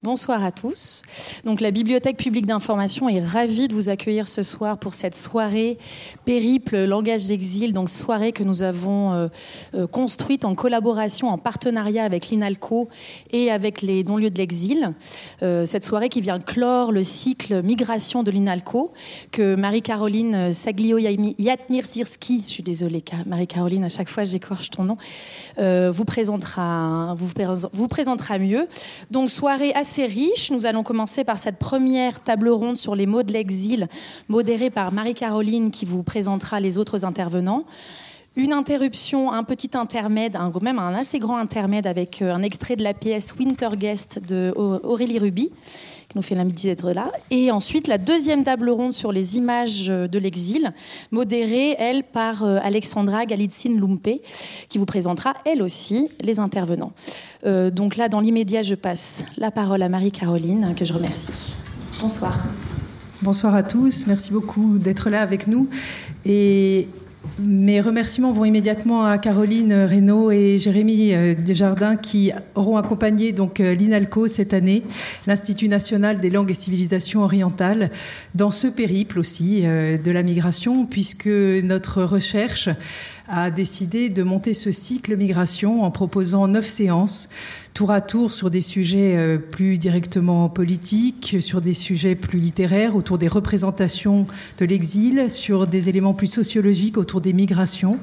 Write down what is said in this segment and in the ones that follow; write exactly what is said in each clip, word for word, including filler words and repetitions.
Bonsoir à tous. Donc, la Bibliothèque publique d'information est ravie de vous accueillir ce soir pour cette soirée Périple Langage d'exil, donc soirée que nous avons euh, euh, construite en collaboration, en partenariat avec l'INALCO et avec les non-lieux de l'exil. Euh, cette soirée qui vient clore le cycle Migration de l'INALCO que Marie-Caroline Saglio-Yatmir-Sirski, je suis désolée Marie-Caroline, à chaque fois j'écorche ton nom, euh, vous présentera, vous, vous présentera mieux. Donc, soirée assez assez riche. Nous allons commencer par cette première table ronde sur les mots de l'exil, modérée par Marie-Caroline qui vous présentera les autres intervenants. Une interruption, un petit intermède, un, même un assez grand intermède avec un extrait de la pièce Winter Guest de Aurélie Ruby, qui nous fait l'amitié d'être là. Et ensuite, la deuxième table ronde sur les images de l'exil, modérée, elle, par Alexandra Galitzine-Lumpé, qui vous présentera, elle aussi, les intervenants. Euh, donc là, dans l'immédiat, je passe la parole à Marie-Caroline, que je remercie. Bonsoir. Bonsoir à tous. Merci beaucoup d'être là avec nous. Et mes remerciements vont immédiatement à Caroline Reynaud et Jérémy Desjardins qui auront accompagné donc l'INALCO cette année, l'Institut national des langues et civilisations orientales, dans ce périple aussi de la migration, puisque notre recherche a décidé de monter ce cycle migration en proposant neuf séances tour à tour sur des sujets plus directement politiques, sur des sujets plus littéraires, autour des représentations de l'exil, sur des éléments plus sociologiques autour des migrations.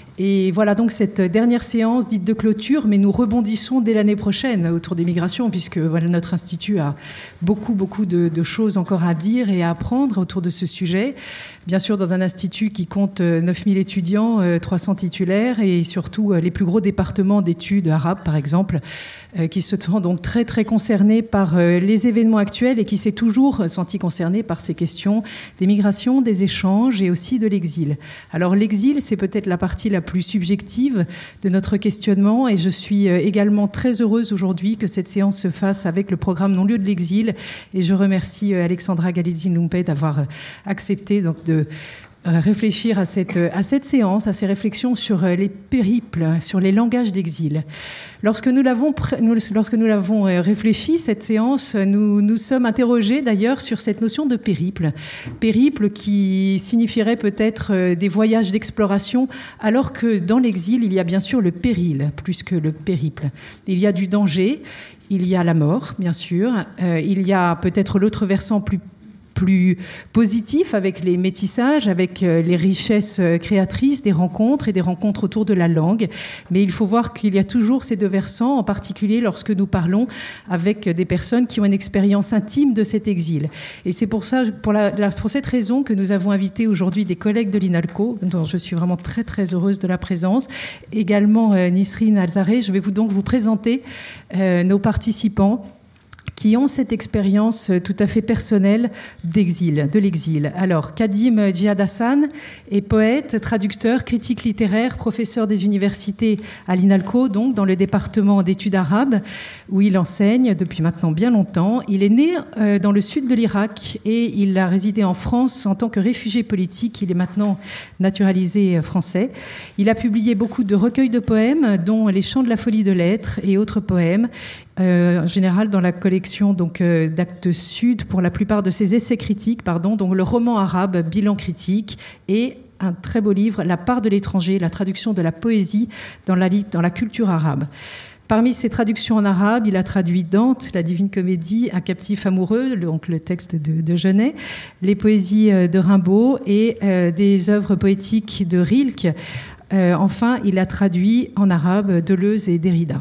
Et voilà donc cette dernière séance dite de clôture, mais nous rebondissons dès l'année prochaine autour des migrations, puisque voilà, notre institut a beaucoup, beaucoup de, de choses encore à dire et à apprendre autour de ce sujet. Bien sûr, dans un institut qui compte neuf mille étudiants, trois cents titulaires, et surtout les plus gros départements d'études arabes, par exemple, qui se sont donc très, très concernés par les événements actuels et qui s'est toujours senti concerné par ces questions des migrations, des échanges et aussi de l'exil. Alors, l'exil, c'est peut-être la partie la plus subjective de notre questionnement, et je suis également très heureuse aujourd'hui que cette séance se fasse avec le programme Non-lieu de l'exil, et je remercie Alexandra Galitzine-Lumpé d'avoir accepté donc de réfléchir à cette, à cette séance, à ces réflexions sur les périples, sur les langages d'exil. Lorsque nous l'avons, lorsque nous l'avons réfléchi, cette séance, nous nous sommes interrogés d'ailleurs sur cette notion de périple. Périple qui signifierait peut-être des voyages d'exploration, alors que dans l'exil, il y a bien sûr le péril, plus que le périple. Il y a du danger, il y a la mort, bien sûr, euh, il y a peut-être l'autre versant plus plus positif avec les métissages, avec les richesses créatrices des rencontres et des rencontres autour de la langue. Mais il faut voir qu'il y a toujours ces deux versants, en particulier lorsque nous parlons avec des personnes qui ont une expérience intime de cet exil. Et c'est pour ça, pour, la, pour cette raison que nous avons invité aujourd'hui des collègues de l'INALCO, dont je suis vraiment très très heureuse de la présence. Également euh, Nisrine Alzareh. Je vais vous donc vous présenter euh, nos participants qui ont cette expérience tout à fait personnelle d'exil, de l'exil. Alors, Kadim Djihad Hassan est poète, traducteur, critique littéraire, professeur des universités à l'INALCO, donc dans le département d'études arabes, où il enseigne depuis maintenant bien longtemps. Il est né euh, dans le sud de l'Irak et il a résidé en France en tant que réfugié politique. Il est maintenant naturalisé français. Il a publié beaucoup de recueils de poèmes, dont Les Chants de la folie de l'être et autres poèmes. Euh, en général dans la collection donc euh, d'Actes Sud pour la plupart de ses essais critiques, pardon, donc le roman arabe Bilan critique et un très beau livre La part de l'étranger, la traduction de la poésie dans la, dans la culture arabe. Parmi ses traductions en arabe, il a traduit Dante, la Divine Comédie, Un captif amoureux, donc le texte de, de Genet, les poésies de Rimbaud et euh, des œuvres poétiques de Rilke. Euh, enfin, il a traduit en arabe Deleuze et Derrida.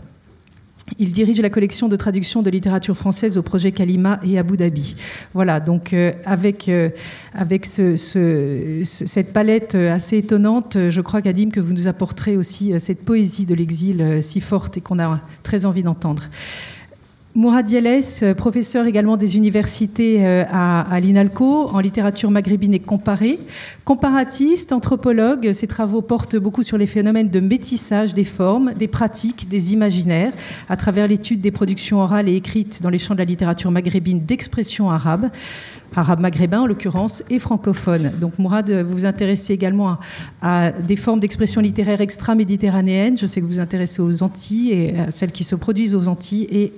Il dirige la collection de traduction de littérature française au projet Kalima et Abu Dhabi. Voilà, donc euh, avec, euh, avec ce, ce, ce, cette palette assez étonnante, je crois, Kadim, que vous nous apporterez aussi cette poésie de l'exil euh, si forte et qu'on a très envie d'entendre. Mourad Yelles, professeur également des universités à, à l'INALCO, en littérature maghrébine et comparée. Comparatiste, anthropologue, ses travaux portent beaucoup sur les phénomènes de métissage des formes, des pratiques, des imaginaires, à travers l'étude des productions orales et écrites dans les champs de la littérature maghrébine d'expression arabe. arabe maghrébin en l'occurrence, et francophone. Donc Mourad, vous vous intéressez également à, à des formes d'expression littéraire extra-méditerranéennes. Je sais que vous vous intéressez aux Antilles et à celles qui se produisent aux Antilles et euh, au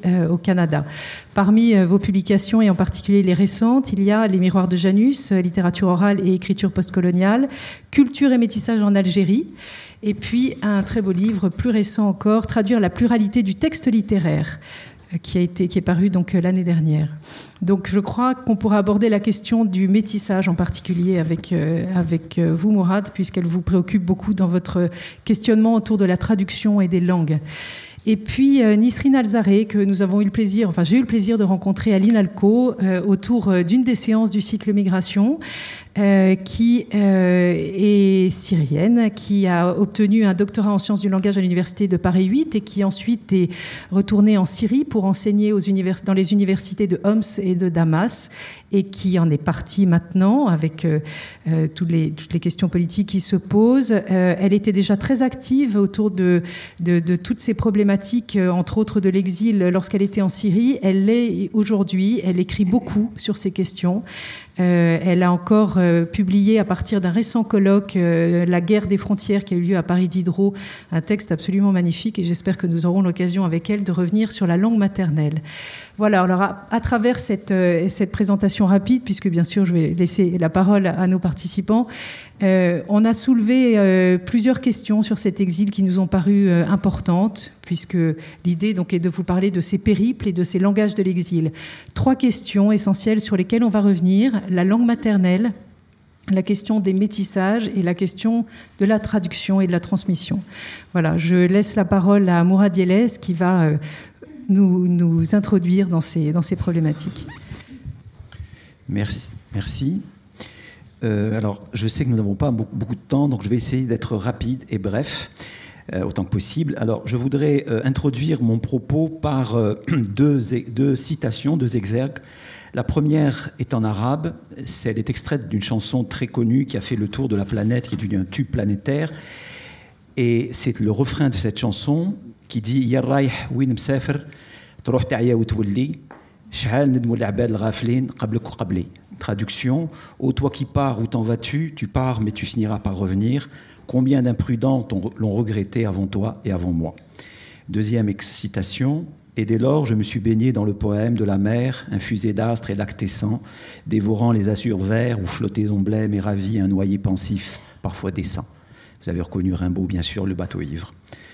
Canada. Parmi euh, vos publications, et en particulier les récentes, il y a Les Miroirs de Janus, euh, littérature orale et écriture postcoloniale, Culture et métissage en Algérie, et puis un très beau livre plus récent encore, Traduire la pluralité du texte littéraire, qui a été, qui est paru donc l'année dernière. Donc je crois qu'on pourra aborder la question du métissage en particulier avec, euh, avec vous, Mourad, puisqu'elle vous préoccupe beaucoup dans votre questionnement autour de la traduction et des langues. Et puis euh, Nisrine Alzaré, que nous avons eu le plaisir, enfin j'ai eu le plaisir de rencontrer à l'INALCO euh, autour d'une des séances du cycle Migration, euh, qui euh, est syrienne, qui a obtenu un doctorat en sciences du langage à l'université de Paris huit et qui ensuite est retournée en Syrie pour enseigner aux univers- dans les universités de Homs et de Damas, et qui en est partie maintenant avec euh, euh, toutes, les, toutes les questions politiques qui se posent. Euh, elle était déjà très active autour de, de, de toutes ces problématiques, euh, entre autres de l'exil lorsqu'elle était en Syrie. Elle l'est aujourd'hui, elle écrit beaucoup sur ces questions. Euh, elle a encore euh, publié à partir d'un récent colloque euh, La guerre des frontières qui a eu lieu à Paris Diderot, un texte absolument magnifique, et j'espère que nous aurons l'occasion avec elle de revenir sur la langue maternelle. Voilà, alors à, à travers cette, euh, cette présentation rapide, puisque bien sûr je vais laisser la parole à, à nos participants, euh, on a soulevé euh, plusieurs questions sur cet exil qui nous ont paru euh, importantes, puisque l'idée donc est de vous parler de ces périples et de ces langages de l'exil. Trois questions essentielles sur lesquelles on va revenir: la langue maternelle, la question des métissages et la question de la traduction et de la transmission. Voilà, je laisse la parole à Mourad Yellez qui va euh, nous, nous introduire dans ces, dans ces problématiques. Merci. Merci. Euh, alors, je sais que nous n'avons pas beaucoup, beaucoup de temps, donc je vais essayer d'être rapide et bref, euh, autant que possible. Alors, je voudrais euh, introduire mon propos par euh, deux, deux citations, deux exergues. La première est en arabe. Elle est extraite d'une chanson très connue qui a fait le tour de la planète, qui est devenu un tube planétaire. Et c'est le refrain de cette chanson qui dit « Ya raïh win msafer, troh ta'ya ou twilli, sh'al nedmou l'abad l'ghaflin, qablek ou qabli ». Traduction: ô toi qui pars, où t'en vas-tu? Tu pars, mais tu finiras par revenir. Combien d'imprudents l'ont regretté avant toi et avant moi? Deuxième citation: et dès lors, je me suis baigné dans le poème de la mer, infusé d'astres et lactescents, dévorant les azurs verts où flottaison blême et ravi un noyer pensif, parfois décent. Vous avez reconnu Rimbaud, bien sûr, le bateau ivre.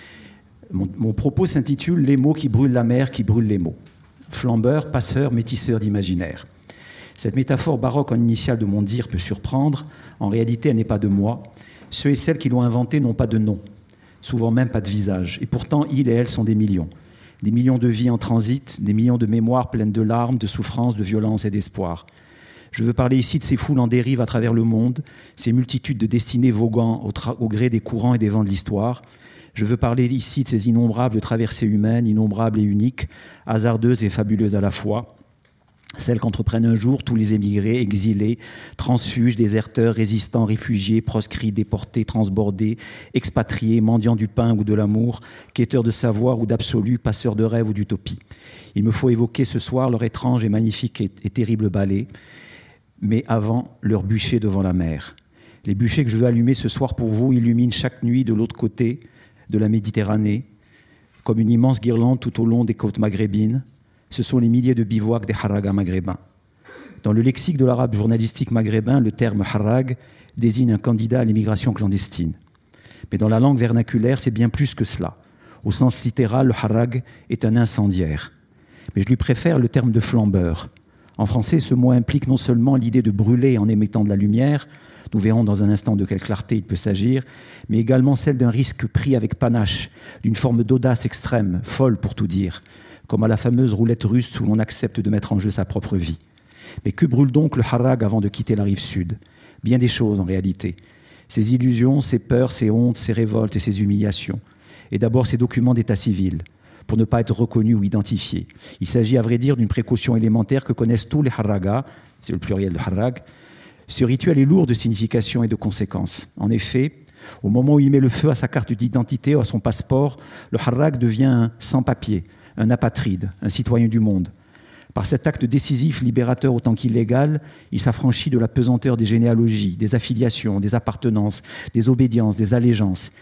Mon, mon propos s'intitule « Les mots qui brûlent la mer, qui brûlent les mots ». Flambeur, passeur, métisseur d'imaginaire. Cette métaphore baroque en initiale de mon dire peut surprendre. En réalité, elle n'est pas de moi. Ceux et celles qui l'ont inventée n'ont pas de nom, souvent même pas de visage. Et pourtant, ils et elles sont des millions. Des millions de vies en transit, des millions de mémoires pleines de larmes, de souffrances, de violences et d'espoir. Je veux parler ici de ces foules en dérive à travers le monde, ces multitudes de destinées voguant au, tra- au gré des courants et des vents de l'histoire. Je veux parler ici de ces innombrables traversées humaines, innombrables et uniques, hasardeuses et fabuleuses à la fois. Celles qu'entreprennent un jour tous les émigrés, exilés, transfuges, déserteurs, résistants, réfugiés, proscrits, déportés, transbordés, expatriés, mendiants du pain ou de l'amour, quêteurs de savoir ou d'absolu, passeurs de rêves ou d'utopie. Il me faut évoquer ce soir leur étrange et magnifique et, et terrible ballet, mais avant, leur bûcher devant la mer. Les bûchers que je veux allumer ce soir pour vous illuminent chaque nuit de l'autre côté de la Méditerranée, comme une immense guirlande tout au long des côtes maghrébines. Ce sont les milliers de bivouacs des harragas maghrébins. Dans le lexique de l'arabe journalistique maghrébin, le terme harrag désigne un candidat à l'immigration clandestine. Mais dans la langue vernaculaire, c'est bien plus que cela. Au sens littéral, le harrag est un incendiaire. Mais je lui préfère le terme de flambeur. En français, ce mot implique non seulement l'idée de brûler en émettant de la lumière, nous verrons dans un instant de quelle clarté il peut s'agir, mais également celle d'un risque pris avec panache, d'une forme d'audace extrême, folle pour tout dire, comme à la fameuse roulette russe où l'on accepte de mettre en jeu sa propre vie. Mais que brûle donc le harrag avant de quitter la rive sud? Bien des choses en réalité. Ses illusions, ses peurs, ses hontes, ses révoltes et ses humiliations. Et d'abord ses documents d'état civil, pour ne pas être reconnus ou identifiés. Il s'agit à vrai dire d'une précaution élémentaire que connaissent tous les harragas, c'est le pluriel de harrag. Ce rituel est lourd de signification et de conséquences. En effet, au moment où il met le feu à sa carte d'identité ou à son passeport, le harrag devient un sans-papier, un apatride, un citoyen du monde. Par cet acte décisif, libérateur autant qu'illégal, il s'affranchit de la pesanteur des généalogies, des affiliations, des appartenances, des obédiences, des allégeances.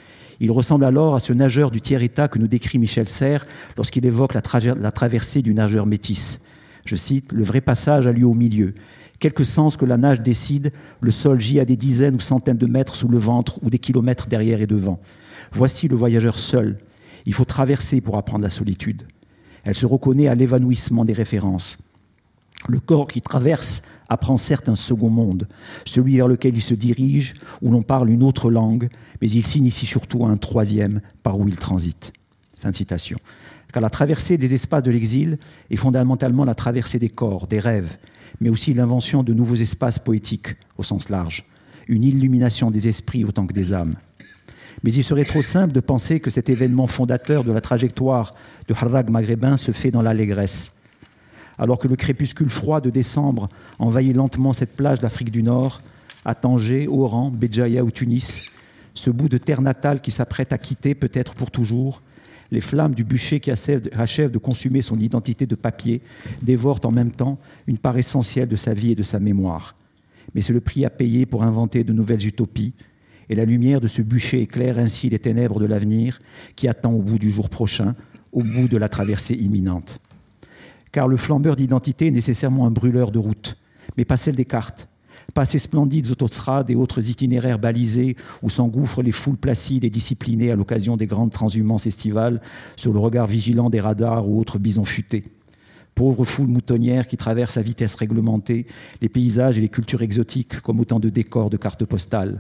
Il ressemble alors à ce nageur du tiers-état que nous décrit Michel Serres lorsqu'il évoque la, tra- la traversée du nageur métis. Je cite, « Le vrai passage a lieu au milieu. Quelque sens que la nage décide, le sol gît à des dizaines ou centaines de mètres sous le ventre ou des kilomètres derrière et devant. Voici le voyageur seul. Il faut traverser pour apprendre la solitude. Elle se reconnaît à l'évanouissement des références. Le corps qui traverse apprend certes un second monde, celui vers lequel il se dirige, où l'on parle une autre langue, mais il s'initie surtout à un troisième par où il transite. » Fin de citation. Car la traversée des espaces de l'exil est fondamentalement la traversée des corps, des rêves, mais aussi l'invention de nouveaux espaces poétiques au sens large, une illumination des esprits autant que des âmes. Mais il serait trop simple de penser que cet événement fondateur de la trajectoire de Harrag maghrébin se fait dans l'allégresse. Alors que le crépuscule froid de décembre envahit lentement cette plage d'Afrique du Nord, à Tanger, Oran, Béjaïa ou Tunis, ce bout de terre natale qui s'apprête à quitter peut-être pour toujours, les flammes du bûcher qui achève de consumer son identité de papier dévorent en même temps une part essentielle de sa vie et de sa mémoire. Mais c'est le prix à payer pour inventer de nouvelles utopies, et la lumière de ce bûcher éclaire ainsi les ténèbres de l'avenir qui attend au bout du jour prochain, au bout de la traversée imminente. Car le flambeur d'identité est nécessairement un brûleur de route, mais pas celle des cartes, pas ces splendides autostrades et autres itinéraires balisés où s'engouffrent les foules placides et disciplinées à l'occasion des grandes transhumances estivales sur le regard vigilant des radars ou autres bisons futés. Pauvres foules moutonnières qui traversent à vitesse réglementée les paysages et les cultures exotiques comme autant de décors de cartes postales.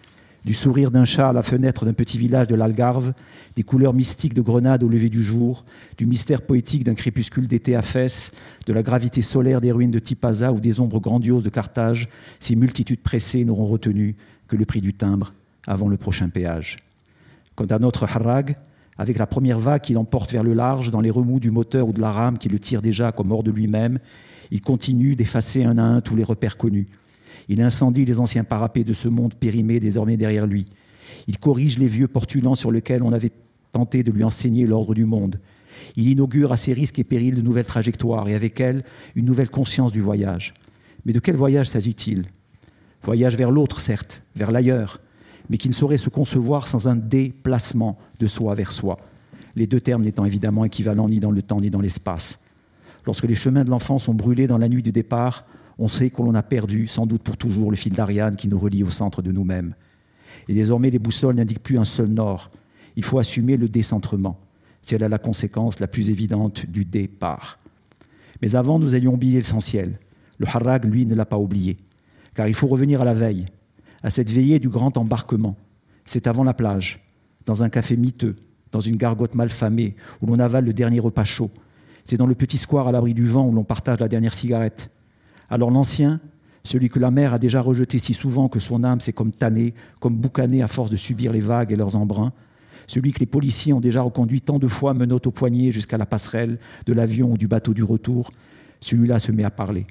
Du sourire d'un chat à la fenêtre d'un petit village de l'Algarve, des couleurs mystiques de Grenade au lever du jour, du mystère poétique d'un crépuscule d'été à Fès, de la gravité solaire des ruines de Tipaza ou des ombres grandioses de Carthage, ces multitudes pressées n'auront retenu que le prix du timbre avant le prochain péage. Quant à notre Harrag, avec la première vague qui l'emporte vers le large, dans les remous du moteur ou de la rame qui le tire déjà comme hors de lui-même, il continue d'effacer un à un tous les repères connus. Il incendie les anciens parapets de ce monde périmé désormais derrière lui. Il corrige les vieux portulans sur lesquels on avait tenté de lui enseigner l'ordre du monde. Il inaugure à ses risques et périls de nouvelles trajectoires et avec elles une nouvelle conscience du voyage. Mais de quel voyage s'agit-il ? Voyage vers l'autre, certes, vers l'ailleurs, mais qui ne saurait se concevoir sans un déplacement de soi vers soi. Les deux termes n'étant évidemment équivalents ni dans le temps ni dans l'espace. Lorsque les chemins de l'enfant sont brûlés dans la nuit du départ, on sait qu'on a perdu, sans doute pour toujours, le fil d'Ariane qui nous relie au centre de nous-mêmes. Et désormais, les boussoles n'indiquent plus un seul nord. Il faut assumer le décentrement. C'est là la conséquence la plus évidente du départ. Mais avant, nous allions oublier l'essentiel. Le Harrag, lui, ne l'a pas oublié. Car il faut revenir à la veille, à cette veillée du grand embarquement. C'est avant la plage, dans un café miteux, dans une gargote mal famée, où l'on avale le dernier repas chaud. C'est dans le petit square à l'abri du vent où l'on partage la dernière cigarette. Alors l'ancien, celui que la mer a déjà rejeté si souvent que son âme s'est comme tannée, comme boucanée à force de subir les vagues et leurs embruns, celui que les policiers ont déjà reconduit tant de fois menottes au poignet jusqu'à la passerelle de l'avion ou du bateau du retour, celui-là se met à parler.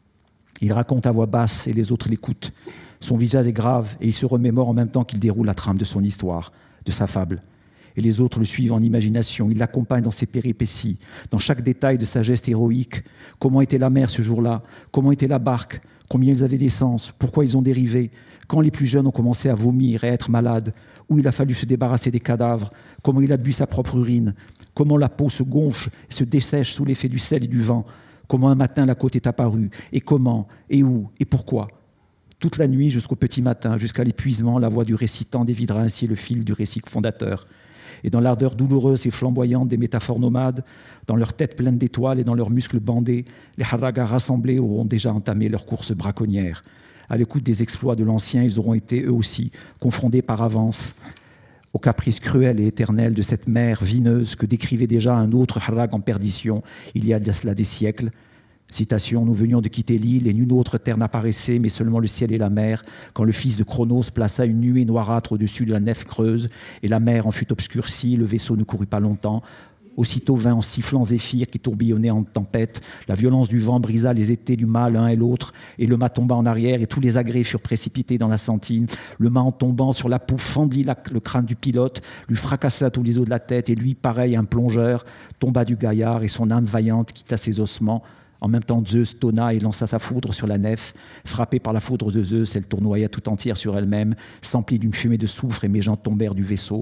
Il raconte à voix basse et les autres l'écoutent. Son visage est grave et il se remémore en même temps qu'il déroule la trame de son histoire, de sa fable. Et les autres le suivent en imagination. Il l'accompagne dans ses péripéties, dans chaque détail de sa geste héroïque. Comment était la mer ce jour-là ? Comment était la barque ? Combien ils avaient d'essence ? Pourquoi ils ont dérivé ? Quand les plus jeunes ont commencé à vomir et à être malades ? Où il a fallu se débarrasser des cadavres ? Comment il a bu sa propre urine ? Comment la peau se gonfle et se dessèche sous l'effet du sel et du vent ? Comment un matin la côte est apparue ? Et comment ? Et où ? Et pourquoi ? Toute la nuit jusqu'au petit matin, jusqu'à l'épuisement, la voix du récitant dévidera ainsi le fil du récit fondateur. Et dans l'ardeur douloureuse et flamboyante des métaphores nomades, dans leurs têtes pleines d'étoiles et dans leurs muscles bandés, les Harragas rassemblés auront déjà entamé leur course braconnière. À l'écoute des exploits de l'ancien, ils auront été eux aussi confrontés par avance aux caprices cruels et éternels de cette mer vineuse que décrivait déjà un autre Harrag en perdition il y a de cela des siècles. Citation, nous venions de quitter l'île et nulle autre terre n'apparaissait, mais seulement le ciel et la mer, quand le fils de Chronos plaça une nuée noirâtre au-dessus de la nef creuse, et la mer en fut obscurcie, le vaisseau ne courut pas longtemps. Aussitôt vint en sifflant Zéphyr qui tourbillonnait en tempête, la violence du vent brisa les étés du mât l'un et l'autre, et le mât tomba en arrière, et tous les agrès furent précipités dans la sentine. Le mât en tombant sur la poupe fendit la, le crâne du pilote, lui fracassa tous les os de la tête, et lui, pareil à un plongeur, tomba du gaillard, et son âme vaillante quitta ses ossements. En même temps, Zeus tonna et lança sa foudre sur la nef. Frappée par la foudre de Zeus, elle tournoya tout entière sur elle-même, s'emplit d'une fumée de soufre et mes gens tombèrent du vaisseau.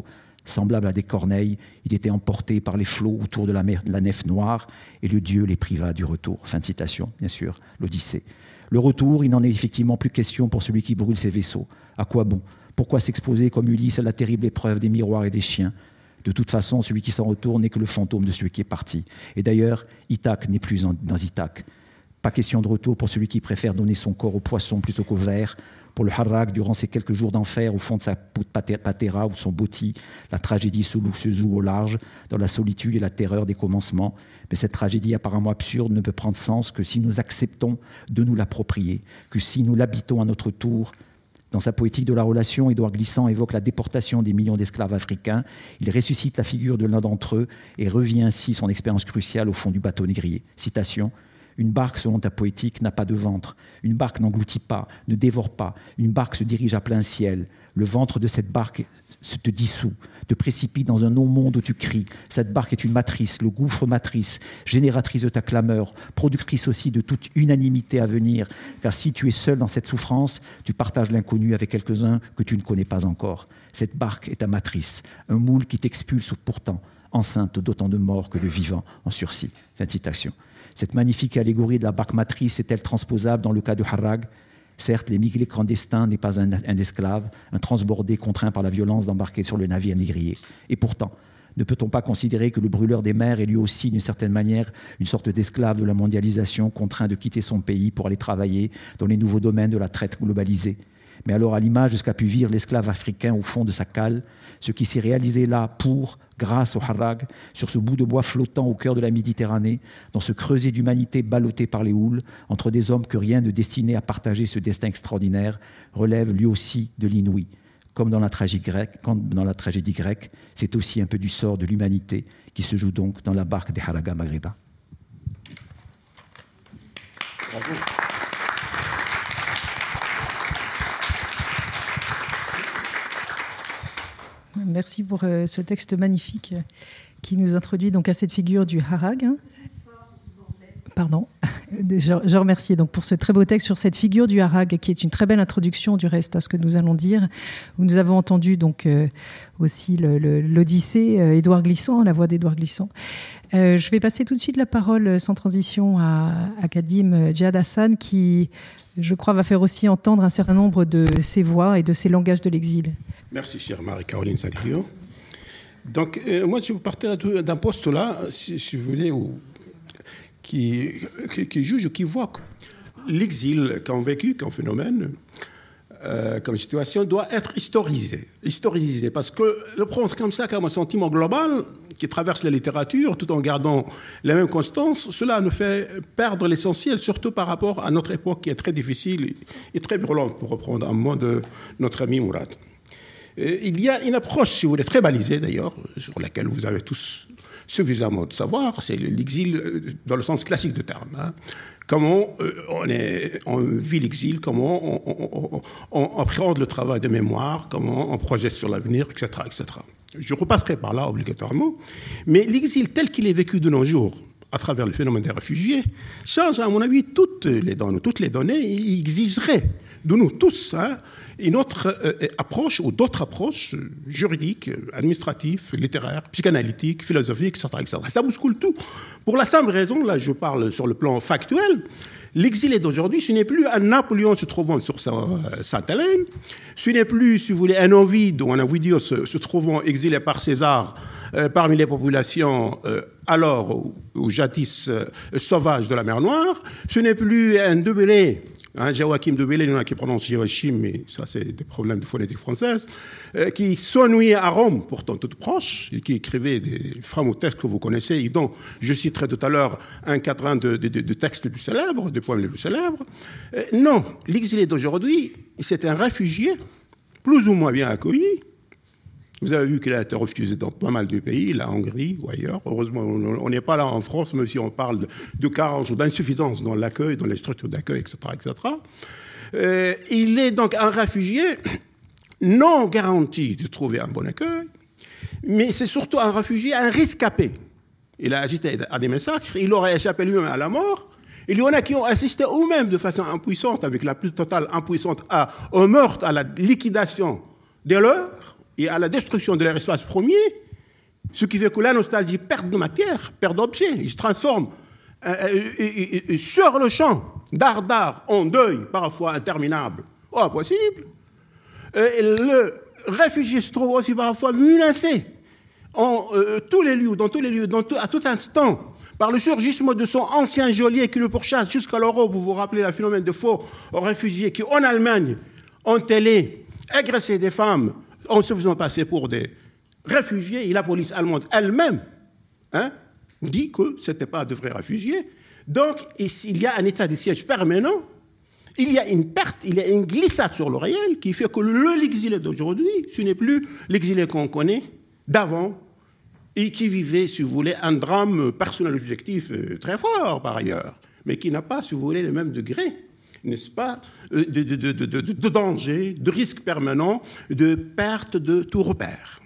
Semblable à des corneilles, il était emporté par les flots autour de la, mer, de la nef noire et le Dieu les priva du retour. Fin de citation, bien sûr, l'Odyssée. Le retour, il n'en est effectivement plus question pour celui qui brûle ses vaisseaux. À quoi bon? Pourquoi s'exposer comme Ulysse à la terrible épreuve des miroirs et des chiens? De toute façon, celui qui s'en retourne n'est que le fantôme de celui qui est parti. Et d'ailleurs, Ithaque n'est plus dans Ithaque. Pas question de retour pour celui qui préfère donner son corps au poisson plutôt qu'au ver. Pour le Harrag, durant ces quelques jours d'enfer, au fond de sa patera ou de son boti, la tragédie se joue au large, dans la solitude et la terreur des commencements. Mais cette tragédie apparemment absurde ne peut prendre sens que si nous acceptons de nous l'approprier, que si nous l'habitons à notre tour. Dans sa poétique de la relation, Édouard Glissant évoque la déportation des millions d'esclaves africains. Il ressuscite la figure de l'un d'entre eux et revient ainsi son expérience cruciale au fond du bateau négrier. Citation: « Une barque, selon ta poétique, n'a pas de ventre. Une barque n'engloutit pas, ne dévore pas. Une barque se dirige à plein ciel. Le ventre de cette barque se te dissout, te précipite dans un non-monde où tu cries. Cette barque est une matrice, le gouffre matrice, génératrice de ta clameur, productrice aussi de toute unanimité à venir. Car si tu es seul dans cette souffrance, tu partages l'inconnu avec quelques-uns que tu ne connais pas encore. Cette barque est ta matrice, un moule qui t'expulse pourtant, enceinte d'autant de morts que de vivants en sursis. » Fin de citation. Cette magnifique allégorie de la barque matrice est-elle transposable dans le cas du Harrag? Certes, l'émigré clandestin n'est pas un, un esclave, un transbordé contraint par la violence d'embarquer sur le navire négrier. Et pourtant, ne peut-on pas considérer que le brûleur des mers est lui aussi, d'une certaine manière, une sorte d'esclave de la mondialisation, contraint de quitter son pays pour aller travailler dans les nouveaux domaines de la traite globalisée? Mais alors, à l'image de ce qu'a pu vivre l'esclave africain au fond de sa cale, ce qui s'est réalisé là pour, grâce au Harrag, sur ce bout de bois flottant au cœur de la Méditerranée, dans ce creuset d'humanité ballotté par les houles, entre des hommes que rien ne destinait à partager ce destin extraordinaire, relève lui aussi de l'inouï. Comme dans la tragédie grecque, comme dans la tragédie grecque, c'est aussi un peu du sort de l'humanité qui se joue donc dans la barque des Harraga maghrébins. Bravo. Merci pour euh, ce texte magnifique euh, qui nous introduit donc à cette figure du Harrag. Hein. Pardon. Je, je remercie donc pour ce très beau texte sur cette figure du Harrag, qui est une très belle introduction du reste à ce que nous allons dire, où nous avons entendu donc euh, aussi le, le, l'Odyssée, euh, Édouard Glissant, la voix d'Édouard Glissant. Euh, je vais passer tout de suite la parole sans transition à, à Kadim Djihad Hassan, qui, je crois, va faire aussi entendre un certain nombre de ses voix et de ses langages de l'exil. Merci, chère Marie-Caroline Saglio. Donc, euh, moi, je vous partais d'un postulat, si, si vous voulez, où, qui, qui, qui juge, qui voit l'exil qu'ont vécu, comme phénomène, euh, comme situation, doit être historisé. Historisé, parce que le prendre comme ça, comme un sentiment global qui traverse la littérature, tout en gardant la même constance, cela nous fait perdre l'essentiel, surtout par rapport à notre époque qui est très difficile et très brûlante, pour reprendre un mot de notre ami Mourad. Il y a une approche, si vous voulez, très balisée d'ailleurs, sur laquelle vous avez tous suffisamment de savoir, c'est l'exil dans le sens classique du terme. Hein. Comment on, est, on vit l'exil, comment on, on, on, on appréhende le travail de mémoire, comment on projette sur l'avenir, et cetera, et cetera. Je repasserai par là obligatoirement, mais l'exil tel qu'il est vécu de nos jours, à travers le phénomène des réfugiés, change, à mon avis, toutes les données. Toutes les données, il exigerait de nous tous hein, une autre euh, approche ou d'autres approches juridiques, administratives, littéraires, psychanalytiques, philosophiques, et cetera, et cetera. Ça bouscule tout. Pour la simple raison, là je parle sur le plan factuel, l'exilé d'aujourd'hui, ce n'est plus un Napoléon se trouvant sur Sainte-Hélène, ce n'est plus, si vous voulez, un Ovide ou un Ovidius se, se trouvant exilé par César euh, parmi les populations euh, alors ou, ou jadis euh, sauvages de la mer Noire, ce n'est plus un De Bellay, hein, Joachim de Bellay, il y en a qui prononcent Joachim, mais ça c'est des problèmes de phonétique française, euh, qui s'ennuyait à Rome, pourtant toute proche, et qui écrivait des framotesques que vous connaissez, et dont je citerai tout à l'heure un quatrain de, de, de, de textes les plus célèbres, de poèmes les plus célèbres. Euh, non, l'exilé d'aujourd'hui, c'est un réfugié, plus ou moins bien accueilli. Vous avez vu qu'il a été refusé dans pas mal de pays, la Hongrie ou ailleurs. Heureusement, on n'est pas là en France, même si on parle de, de carence ou d'insuffisance dans l'accueil, dans les structures d'accueil, et cetera, et cetera. Euh, il est donc un réfugié non garanti de trouver un bon accueil, mais c'est surtout un réfugié, un rescapé. Il a assisté à des massacres, il aurait échappé lui-même à la mort. Il y en a qui ont assisté eux-mêmes de façon impuissante, avec la plus totale impuissance, à, au meurtre, à la liquidation des leurs, et à la destruction de leur espace premier, ce qui fait que la nostalgie perd de matière, perd d'objet, il se transforme euh, euh, euh, sur le champ, d'art d'art, en deuil, parfois interminable, ou impossible. Euh, le réfugié se trouve aussi parfois menacé en euh, tous les lieux, dans tous les lieux, dans tout, à tout instant, par le surgissement de son ancien geôlier qui le pourchasse jusqu'à l'Europe. Vous vous rappelez le phénomène de faux réfugiés qui, en Allemagne, ont allé agresser des femmes en se faisant passer pour des réfugiés, et la police allemande elle-même hein, dit que ce n'était pas de vrais réfugiés. Donc, il y a un état de siège permanent, il y a une perte, il y a une glissade sur le réel qui fait que l'exilé d'aujourd'hui, ce n'est plus l'exilé qu'on connaît d'avant et qui vivait, si vous voulez, un drame personnel objectif très fort par ailleurs, mais qui n'a pas, si vous voulez, le même degré, n'est-ce pas, de, de, de, de, de, de danger, de risque permanent, de perte de tout repère.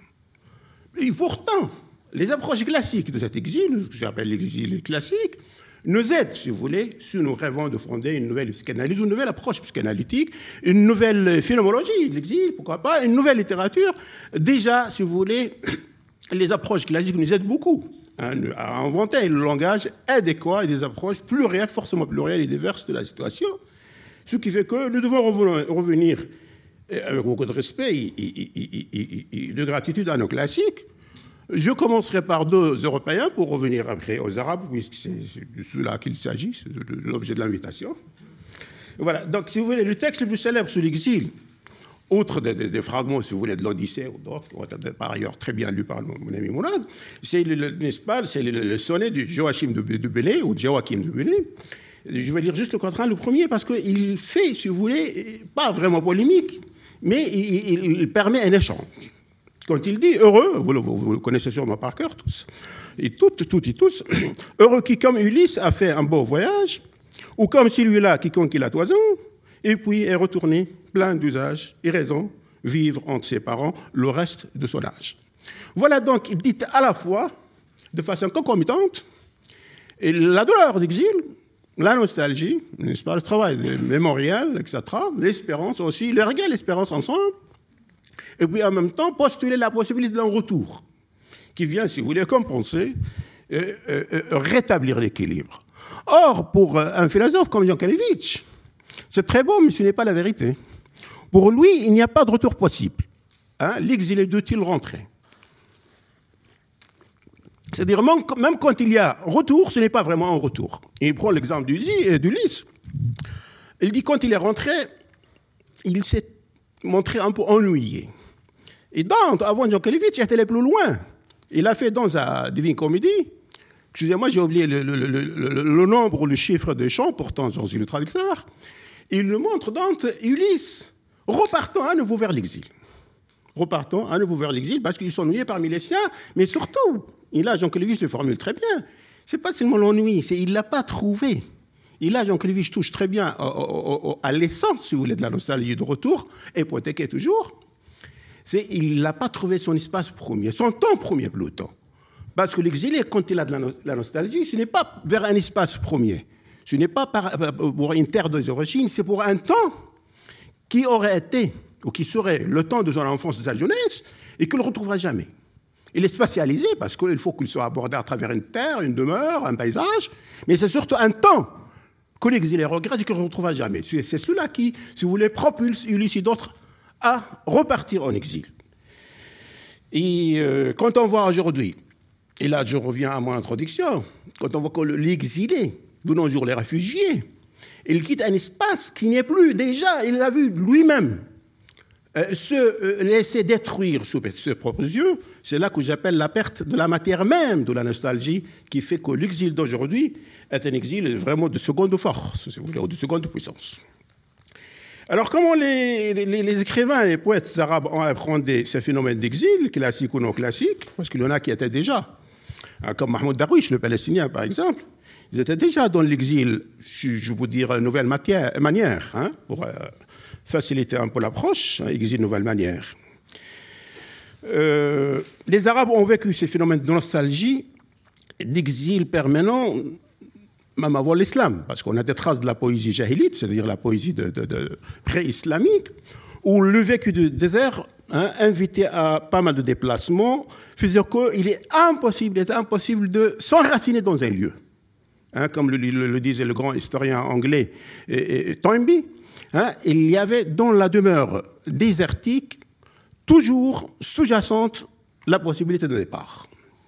Et pourtant, les approches classiques de cet exil, que j'appelle l'exil classique, nous aident, si vous voulez, si nous rêvons de fonder une nouvelle psychanalyse, une nouvelle approche psychanalytique, une nouvelle phénoménologie de l'exil, pourquoi pas, une nouvelle littérature. Déjà, si vous voulez, les approches classiques nous aident beaucoup hein, à inventer le langage adéquat et des approches plurielles, forcément plurielles et diverses de la situation. Ce qui fait que nous devons revenir avec beaucoup de respect et, et, et, et, et de gratitude à nos classiques. Je commencerai par deux Européens pour revenir après aux Arabes, puisque c'est de cela qu'il s'agit, c'est de l'objet de l'invitation. Voilà, donc si vous voulez, le texte le plus célèbre sur l'exil, outre des, des, des fragments, si vous voulez, de l'Odyssée ou d'autres, qui ont été par ailleurs très bien lus par mon, mon ami Mourad, c'est, le, n'est-ce pas, c'est le, le sonnet de Joachim de, de Bellay, ou de Joachim de Bellay. Je vais lire juste le quatrain, le premier, parce qu'il fait, si vous voulez, pas vraiment polémique, mais il, il, il permet un échange. Quand il dit « heureux », vous le, vous, vous le connaissez sûrement par cœur tous, et toutes, toutes et tous, « heureux qui, comme Ulysse, a fait un beau voyage, ou comme celui-là qui conquit la toison, et puis est retourné plein d'usages et raisons, vivre entre ses parents le reste de son âge. » Voilà donc, il dit à la fois, de façon concomitante, et la douleur d'exil, la nostalgie, n'est-ce pas, le travail mémorial, et cetera, l'espérance aussi, le regard et l'espérance ensemble, et puis en même temps postuler la possibilité d'un retour qui vient, si vous voulez, compenser, euh, euh, rétablir l'équilibre. Or, pour un philosophe comme Jankélévitch, c'est très beau, mais ce n'est pas la vérité. Pour lui, il n'y a pas de retour possible. Hein, l'exilé doit-il rentrer? C'est-à-dire, même quand il y a retour, ce n'est pas vraiment un retour. Et il prend l'exemple d'Ulysse. Il dit, quand il est rentré, il s'est montré un peu ennuyé. Et Dante, avant Jankélévitch, il est allé plus loin. Il a fait dans sa Divine Comédie, excusez-moi, j'ai oublié le, le, le, le, le nombre ou le chiffre de chants, pourtant j'en suis le traducteur. Il le montre, Dante, Ulysse, repartant à nouveau vers l'exil. Repartant à nouveau vers l'exil, parce qu'ils sont ennuyés parmi les siens, mais surtout, et là, Jankélévitch le formule très bien, c'est pas seulement l'ennui, c'est qu'il ne l'a pas trouvé. Et là, Jankélévitch touche très bien au, au, au, à l'essence, si vous voulez, de la nostalgie de retour, hypothéquée toujours. C'est il n'a pas trouvé son espace premier, son temps premier plutôt. Parce que l'exilé, quand il a de la, no- la nostalgie, ce n'est pas vers un espace premier. Ce n'est pas par, pour une terre des origines, c'est pour un temps qui aurait été, ou qui serait le temps de son enfance, de sa jeunesse, et qu'il ne retrouvera jamais. Il est spatialisé parce qu'il faut qu'il soit abordé à travers une terre, une demeure, un paysage, mais c'est surtout un temps que l'exilé regrette et qu'il ne retrouvera jamais. C'est cela qui, si vous voulez, propulse Ulysse et d'autres à repartir en exil. Et euh, quand on voit aujourd'hui, et là je reviens à mon introduction, quand on voit que l'exilé, de nos jours les réfugiés, il quitte un espace qui n'est plus, déjà, il l'a vu lui-même, euh, se euh, laisser détruire sous ses propres yeux, c'est là que j'appelle la perte de la matière même de la nostalgie, qui fait que l'exil d'aujourd'hui est un exil vraiment de seconde force, si vous voulez, ou de seconde puissance. Alors, comment les, les, les écrivains, les poètes arabes ont appréhendé ces phénomènes d'exil, classiques ou non classiques, parce qu'il y en a qui étaient déjà, comme Mahmoud Darwish, le Palestinien, par exemple, ils étaient déjà dans l'exil, je, je vous dire, une nouvelle matière, manière, hein, pour euh, faciliter un peu l'approche, hein, exil, nouvelle manière. Euh, les Arabes ont vécu ces phénomènes de nostalgie, d'exil permanent, même avant l'islam, parce qu'on a des traces de la poésie jahilite, c'est-à-dire la poésie de, de, de pré-islamique, où le vécu du désert hein, invité à pas mal de déplacements, faisait qu'il est impossible, il est impossible de s'enraciner dans un lieu. Hein, comme le, le, le disait le grand historien anglais et, et, Toynbee, hein, il y avait dans la demeure désertique toujours sous-jacente la possibilité de départ.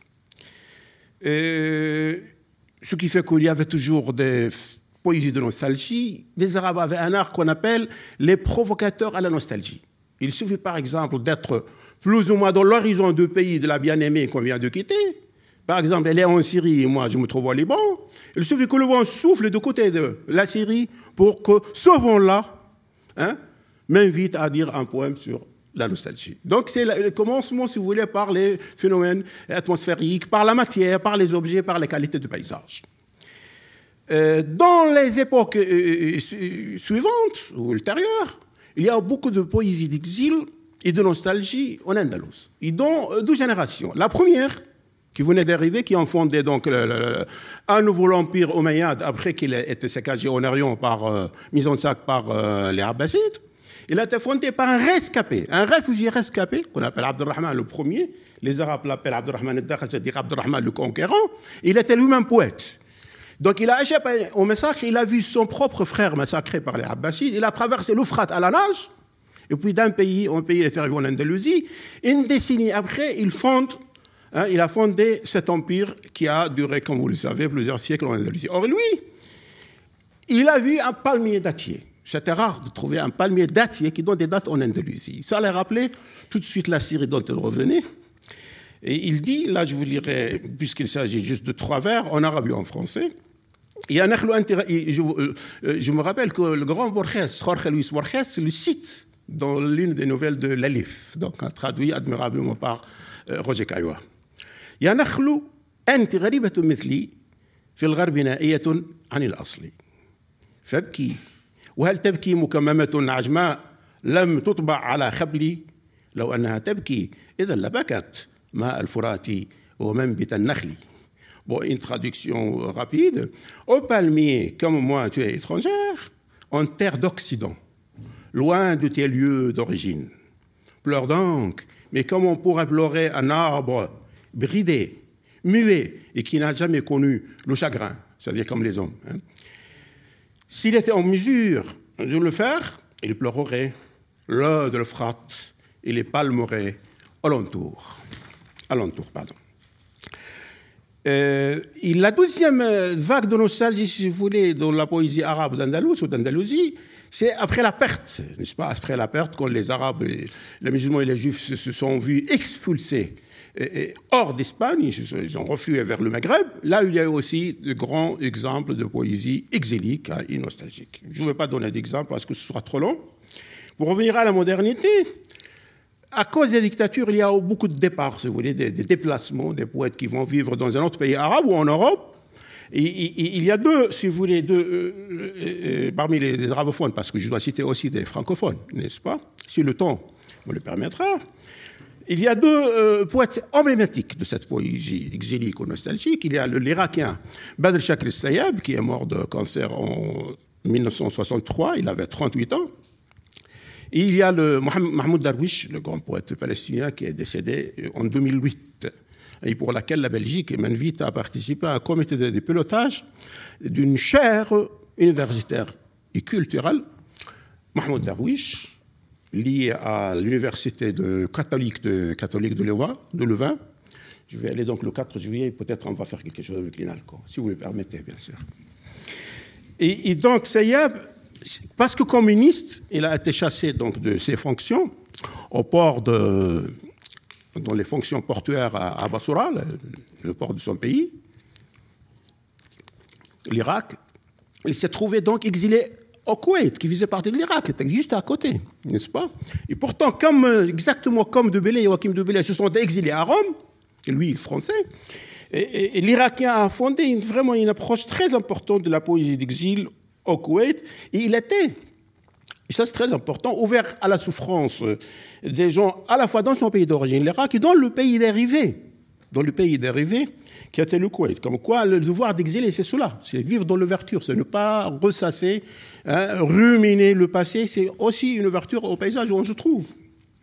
Et, ce qui fait qu'il y avait toujours des poésies de nostalgie. Les Arabes avaient un art qu'on appelle les provocateurs à la nostalgie. Il suffit par exemple d'être plus ou moins dans l'horizon du pays de la bien-aimée qu'on vient de quitter. Par exemple, elle est en Syrie et moi je me trouve au Liban. Il suffit que le vent souffle de côté de la Syrie pour que ce vent-là hein, m'invite à dire un poème sur la nostalgie. Donc c'est le commencement, si vous voulez, par les phénomènes atmosphériques, par la matière, par les objets, par les qualités du paysage. Euh, dans les époques euh, suivantes ou ultérieures, il y a beaucoup de poésie d'exil et de nostalgie en Andalouse. Et dans deux générations. La première, qui venait d'arriver, qui a fondé donc le, le, un nouveau empire omeyyade après qu'il ait été saccagé en Orient par euh, mis en sac par euh, les Abbassides. Il a été fondé par un rescapé, un réfugié rescapé, qu'on appelle Abdurrahman le premier. Les Arabes l'appellent Abdurrahman al-Dakhil, c'est-à-dire Abdurrahman le conquérant. Il était lui-même poète. Donc il a échappé au massacre, il a vu son propre frère massacré par les Abbassides, il a traversé l'Euphrate à la nage, et puis d'un pays, un pays, il est arrivé en Andalousie. Une décennie après, il fonde, hein, il a fondé cet empire qui a duré, comme vous le savez, plusieurs siècles en Andalousie. Or lui, il a vu un palmier dattier. C'était rare de trouver un palmier dattier qui donne des dates en Andalousie. Ça l'a rappelé tout de suite la Syrie dont il revenait. Et il dit, là je vous lirai, puisqu'il s'agit juste de trois vers, en arabe et en français. Il y a un je, je me rappelle que le grand Borges, Jorge Luis Borges, le cite dans l'une des nouvelles de l'Alif, donc traduit admirablement par Roger Caillois. يا نخل أنت غريبة مثلي في الغرب نائية عن الأصل فابكي وهل تبكي مكممة عجماء لم تطبع على خبلي لو أنها تبكي إذا لبكت ماء الفرات ومنبت النخل. Bon, une traduction rapide. Ô palmier, comme moi, tu es étrangère, en terre d'Occident, loin de tes lieux d'origine. Pleure donc, mais comme on pourrait pleurer un arbre bridé, muet et qui n'a jamais connu le chagrin, c'est-à-dire comme les hommes. Hein. S'il était en mesure de le faire, il pleurerait l'eau de l'Euphrate et les palmeraient alentour. Alentour, pardon. Euh, et la deuxième vague de nostalgie, si vous voulez, dans la poésie arabe d'Andalous ou d'Andalousie, c'est après la perte, n'est-ce pas? Après la perte, quand les Arabes, les musulmans et les Juifs se, se sont vus expulsés et, et hors d'Espagne, ils, ils ont reflué vers le Maghreb. Là, il y a aussi de grands exemples de poésie exilique et nostalgique. Je ne vais pas donner d'exemple parce que ce sera trop long. Pour revenir à la modernité, à cause des dictatures, il y a beaucoup de départs, si vous voulez, des, des déplacements, des poètes qui vont vivre dans un autre pays arabe ou en Europe. Et, et, il y a deux, si vous voulez, deux, euh, euh, parmi les, les arabophones, parce que je dois citer aussi des francophones, n'est-ce pas? Si le temps me le permettra. Il y a deux euh, poètes emblématiques de cette poésie exilique ou nostalgique. Il y a l'Irakien Badr Shakr al-Sayyab, qui est mort de cancer en mille neuf cent soixante-trois, il avait trente-huit ans. Et il y a le Mahmoud Darwish, le grand poète palestinien qui est décédé en deux mille huit, et pour laquelle la Belgique m'invite à participer à un comité de pilotage d'une chaire universitaire et culturelle. Mahmoud Darwish, lié à l'université de catholique de, catholique de Louvain, de Louvain. Je vais aller donc le quatre juillet, peut-être on va faire quelque chose avec l'INALCO, si vous le permettez, bien sûr. Et, et donc, Sayyab, parce que communiste, il a été chassé donc de ses fonctions au port de, dans les fonctions portuaires à, à Bassoura, le, le port de son pays, l'Irak. Il s'est trouvé donc exilé au Koweït, qui faisait partie de l'Irak, était juste à côté, n'est-ce pas? Et pourtant, comme, exactement comme De Bellay et Joachim De Bellay se sont exilés à Rome, et lui, français, et, et, et l'Irakien a fondé une, vraiment une approche très importante de la poésie d'exil au Koweït, et il était, et ça c'est très important, ouvert à la souffrance des gens à la fois dans son pays d'origine, l'Irak, et dans le pays d'arrivée, dans le pays d'arrivée qui était le Koweït. Comme quoi, le devoir d'exiler, c'est cela, c'est vivre dans l'ouverture, c'est ne pas ressasser, hein, ruminer le passé, c'est aussi une ouverture au paysage où on se trouve.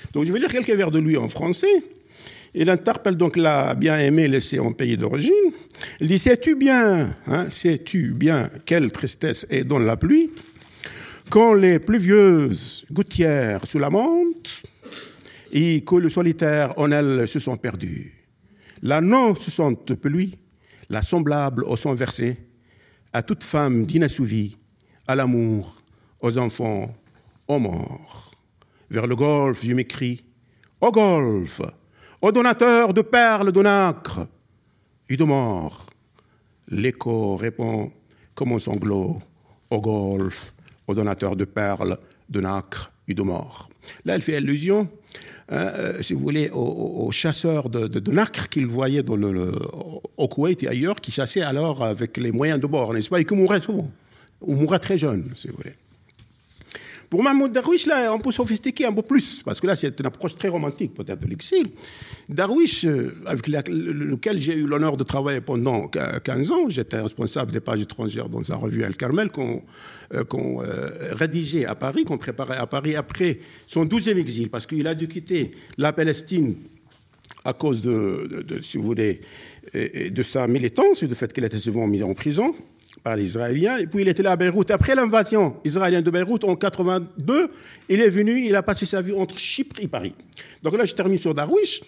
Donc je vais lire quelques vers de lui en français. Il interpelle donc la bien-aimée laissée en pays d'origine. Il dit « Sais-tu bien, hein, sais-tu bien quelle tristesse est dans la pluie, quand les pluvieuses gouttières sous la menthe et que le solitaire en elles se sont perdus. La non-sucente pluie, la semblable au sang versé, à toute femme d'inassouvie, à l'amour, aux enfants, aux morts. Vers le golfe, je m'écrie, au golfe, au donateur de perles de nacre et de mort. L'écho répond comme un sanglot, au golfe, au donateur de perles de nacre et de mort. Là, elle fait allusion, euh, si vous voulez, aux, aux chasseurs de, de, de nacre qu'il voyait dans le, le, au Koweït et ailleurs, qui chassaient alors avec les moyens de bord, n'est-ce pas, et qui mouraient souvent, ou mouraient très jeunes, si vous voulez. Pour Mahmoud Darwish, là, on peut sophistiquer un peu plus, parce que là, c'est une approche très romantique, peut-être, de l'exil. Darwish, avec lequel j'ai eu l'honneur de travailler pendant quinze ans, j'étais responsable des pages étrangères dans sa revue Al-Carmel, qu'on euh, qu'on euh, rédigeait à Paris, qu'on préparait à Paris après son douzième exil, parce qu'il a dû quitter la Palestine à cause de, de, de si vous voulez, de sa militance et du fait qu'il était souvent mis en prison par les Israéliens. Et puis il était là à Beyrouth. Après l'invasion israélienne de Beyrouth en quatre-vingt-deux, il est venu, il a passé sa vie entre Chypre et Paris. Donc là, je termine sur Darwish,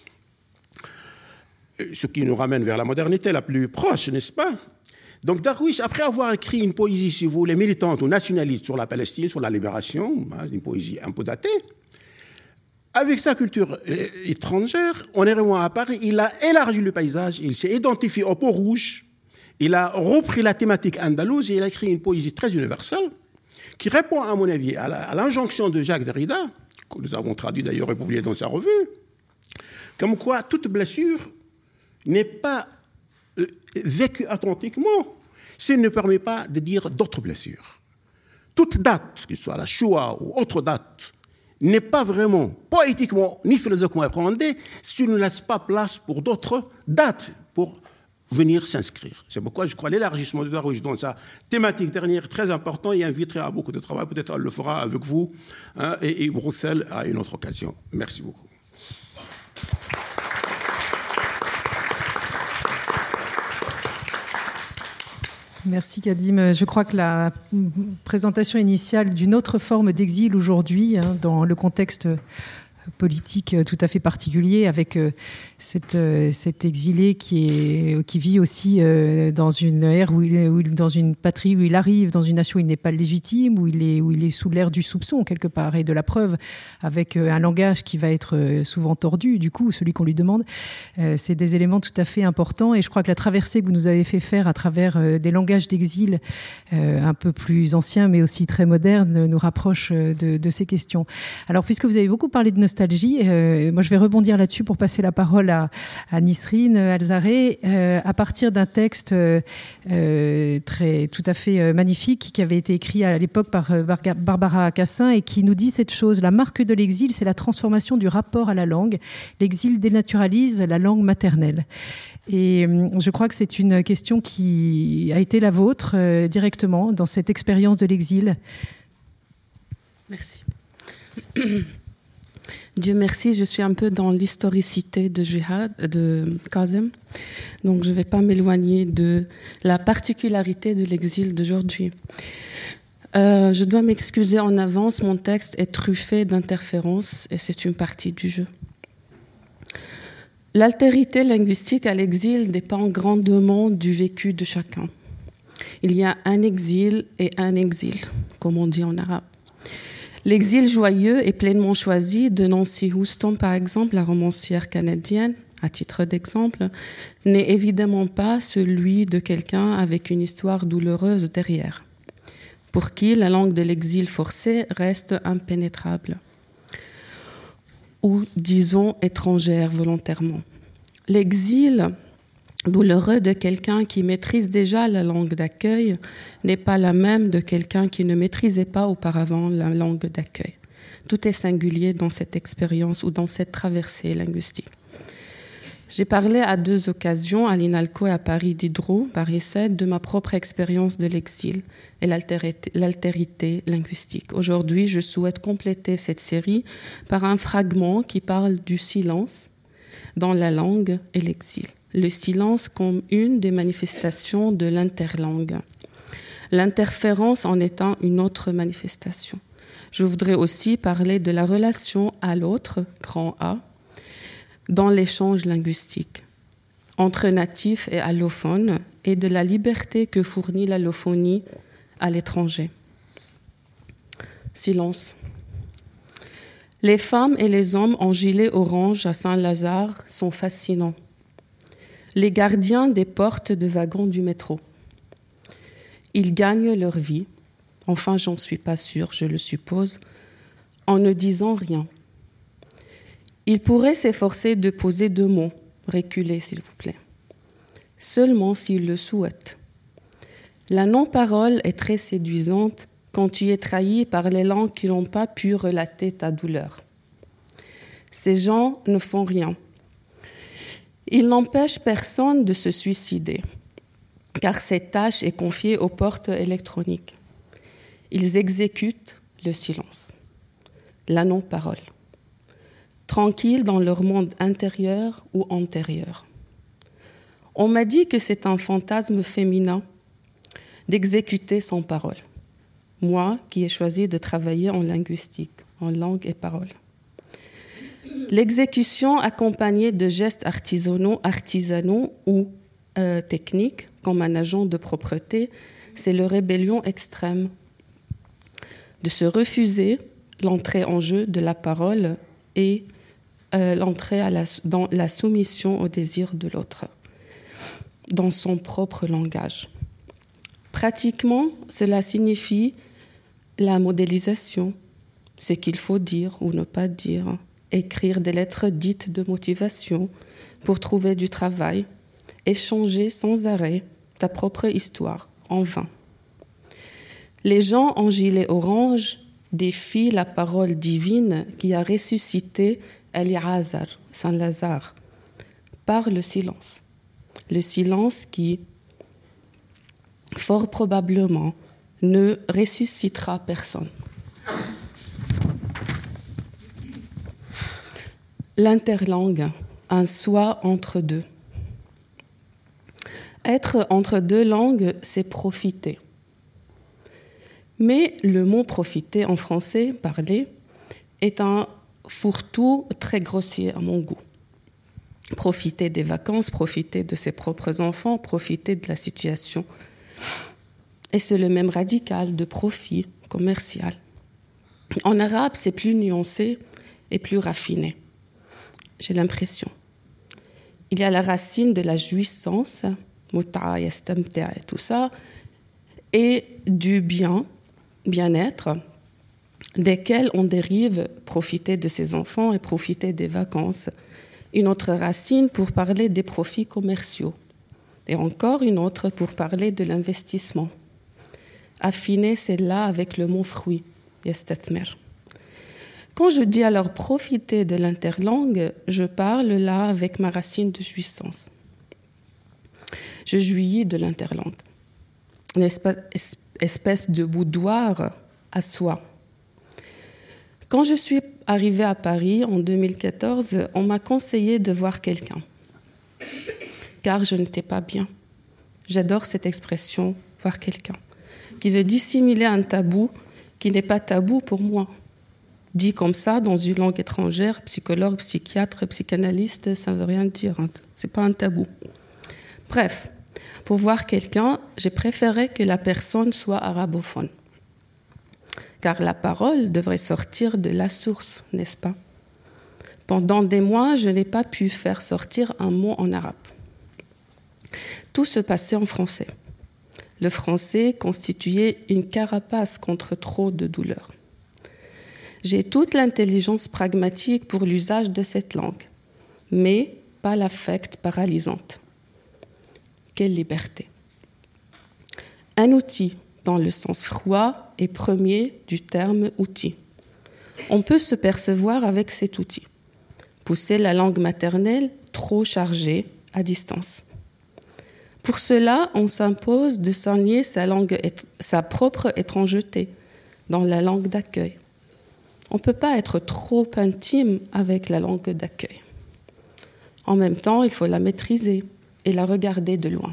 ce qui nous ramène vers la modernité la plus proche, n'est-ce pas? Donc Darwish, après avoir écrit une poésie, si vous voulez, militante ou nationaliste sur la Palestine, sur la libération, une poésie un peu datée, avec sa culture étrangère, en arrivant à Paris, il a élargi le paysage, il s'est identifié au peau rouge, il a repris la thématique andalouse et il a écrit une poésie très universelle qui répond, à mon avis, à l'injonction de Jacques Derrida, que nous avons traduit d'ailleurs et publié dans sa revue, comme quoi toute blessure n'est pas euh, vécue authentiquement s'il ne permet pas de dire d'autres blessures. Toute date, que ce soit la Shoah ou autre date, n'est pas vraiment poétiquement ni philosophiquement appréhendée si on ne laisse pas place pour d'autres dates, pour venir s'inscrire. C'est pourquoi je crois l'élargissement de Darwish dans sa thématique dernière très important et inviterait à beaucoup de travail. Peut-être elle le fera avec vous hein, et, et Bruxelles à une autre occasion. Merci beaucoup. Merci Kadim. Je crois que la présentation initiale d'une autre forme d'exil aujourd'hui, hein, dans le contexte politique tout à fait particulier, avec euh, cette, euh, cet exilé qui, est, qui vit aussi euh, dans une ère où il, est, où il, dans une patrie où il arrive, dans une nation où il n'est pas légitime, où il est, où il est sous l'ère du soupçon quelque part et de la preuve, avec euh, un langage qui va être euh, souvent tordu, du coup, celui qu'on lui demande. Euh, c'est des éléments tout à fait importants et je crois que la traversée que vous nous avez fait faire à travers euh, des langages d'exil euh, un peu plus anciens mais aussi très modernes nous rapproche de, de ces questions. Alors, puisque vous avez beaucoup parlé de nostalgie, Euh, moi, je vais rebondir là-dessus pour passer la parole à, à Nisrine Alzaré, euh, à partir d'un texte euh, très, tout à fait euh, magnifique qui avait été écrit à l'époque par euh, Barbara Cassin et qui nous dit cette chose: la marque de l'exil, c'est la transformation du rapport à la langue. L'exil dénaturalise la langue maternelle. Et euh, je crois que c'est une question qui a été la vôtre euh, directement dans cette expérience de l'exil. Merci. Dieu merci, je suis un peu dans l'historicité de Jihad, de Kazem, donc je ne vais pas m'éloigner de la particularité de l'exil d'aujourd'hui. Euh, je dois m'excuser en avance, mon texte est truffé d'interférences et c'est une partie du jeu. L'altérité linguistique à l'exil dépend grandement du vécu de chacun. Il y a un exil et un exil, comme on dit en arabe. L'exil joyeux et pleinement choisi de Nancy Houston, par exemple, la romancière canadienne, à titre d'exemple, n'est évidemment pas celui de quelqu'un avec une histoire douloureuse derrière, pour qui la langue de l'exil forcé reste impénétrable, ou disons étrangère volontairement. L'exil douloureux de quelqu'un qui maîtrise déjà la langue d'accueil n'est pas la même de quelqu'un qui ne maîtrisait pas auparavant la langue d'accueil. Tout est singulier dans cette expérience ou dans cette traversée linguistique. J'ai parlé à deux occasions, à l'INALCO et à Paris Diderot, Paris sept, de ma propre expérience de l'exil et l'altérité, l'altérité linguistique. Aujourd'hui, je souhaite compléter cette série par un fragment qui parle du silence dans la langue et l'exil. Le silence comme une des manifestations de l'interlangue. L'interférence en étant une autre manifestation. Je voudrais aussi parler de la relation à l'autre, grand A, dans l'échange linguistique, entre natifs et allophones, et de la liberté que fournit l'allophonie à l'étranger. Silence. Les femmes et les hommes en gilet orange à Saint-Lazare sont fascinants. Les gardiens des portes de wagons du métro. Ils gagnent leur vie, enfin j'en suis pas sûre, je le suppose, en ne disant rien. Ils pourraient s'efforcer de poser deux mots, reculer s'il vous plaît, seulement s'ils le souhaitent. La non-parole est très séduisante quand tu es trahi par les langues qui n'ont pas pu relater ta douleur. Ces gens ne font rien. Ils n'empêchent personne de se suicider, car cette tâche est confiée aux portes électroniques. Ils exécutent le silence, la non-parole, tranquilles dans leur monde intérieur ou antérieur. On m'a dit que c'est un fantasme féminin d'exécuter sans parole. Moi qui ai choisi de travailler en linguistique, en langue et parole. L'exécution accompagnée de gestes artisanaux, artisanaux ou euh, techniques, comme un agent de propreté, c'est la rébellion extrême. De se refuser l'entrée en jeu de la parole et euh, l'entrée à la, dans la soumission au désir de l'autre, dans son propre langage. Pratiquement, cela signifie la modélisation, ce qu'il faut dire ou ne pas dire, écrire des lettres dites de motivation pour trouver du travail, échanger sans arrêt ta propre histoire, en vain. Les gens en gilet orange défient la parole divine qui a ressuscité Eliazar, Saint-Lazare, par le silence. Le silence qui, fort probablement, ne ressuscitera personne. L'interlangue, un soi entre deux. Être entre deux langues, c'est profiter. Mais le mot « profiter » en français, parler, est un fourre-tout très grossier à mon goût. Profiter des vacances, profiter de ses propres enfants, profiter de la situation. Et c'est le même radical de profit commercial. En arabe, c'est plus nuancé et plus raffiné, j'ai l'impression. Il y a la racine de la jouissance, muta, yastamta et tout ça, et du bien, bien-être, desquels on dérive profiter de ses enfants et profiter des vacances. Une autre racine pour parler des profits commerciaux. Et encore une autre pour parler de l'investissement. Affiner celle-là avec le mot fruit, yastathmer. Quand je dis alors profiter de l'interlangue, je parle là avec ma racine de jouissance. Je jouis de l'interlangue. Une espèce de boudoir à soi. Quand je suis arrivée à Paris en deux mille quatorze, on m'a conseillé de voir quelqu'un, car je n'étais pas bien. J'adore cette expression, voir quelqu'un, qui veut dissimuler un tabou qui n'est pas tabou pour moi. Dit comme ça, dans une langue étrangère, psychologue, psychiatre, psychanalyste, ça ne veut rien dire, hein. C'est pas un tabou. Bref, pour voir quelqu'un, j'ai préféré que la personne soit arabophone. Car la parole devrait sortir de la source, n'est-ce pas? Pendant des mois, je n'ai pas pu faire sortir un mot en arabe. Tout se passait en français. Le français constituait une carapace contre trop de douleur. J'ai toute l'intelligence pragmatique pour l'usage de cette langue, mais pas l'affect paralysante. Quelle liberté! Un outil, dans le sens froid et premier du terme outil. On peut se percevoir avec cet outil. Pousser la langue maternelle trop chargé à distance. Pour cela, on s'impose de s'enseigner sa langue, sa propre étrangeté dans la langue d'accueil. On ne peut pas être trop intime avec la langue d'accueil. En même temps, il faut la maîtriser et la regarder de loin.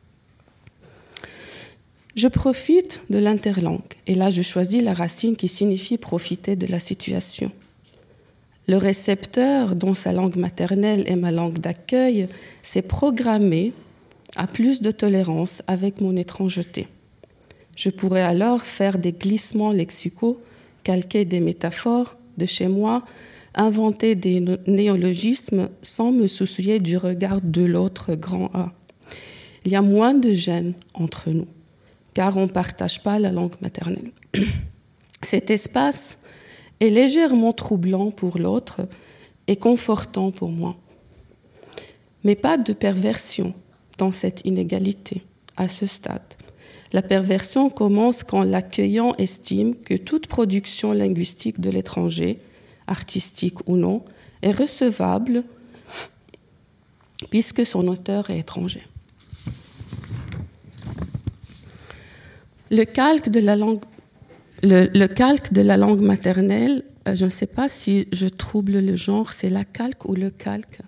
Je profite de l'interlangue, et là je choisis la racine qui signifie profiter de la situation. Le récepteur, dont sa langue maternelle est ma langue d'accueil, s'est programmé à plus de tolérance avec mon étrangeté. Je pourrais alors faire des glissements lexicaux, calquer des métaphores de chez moi, inventer des néologismes sans me soucier du regard de l'autre grand A. Il y a moins de gêne entre nous, car on ne partage pas la langue maternelle. Cet espace est légèrement troublant pour l'autre et confortant pour moi. Mais pas de perversion dans cette inégalité à ce stade. La perversion commence quand l'accueillant estime que toute production linguistique de l'étranger, artistique ou non, est recevable puisque son auteur est étranger. Le calque de la langue, le, le calque de la langue maternelle, euh, je ne sais pas si je trouble le genre, c'est la calque ou le calque.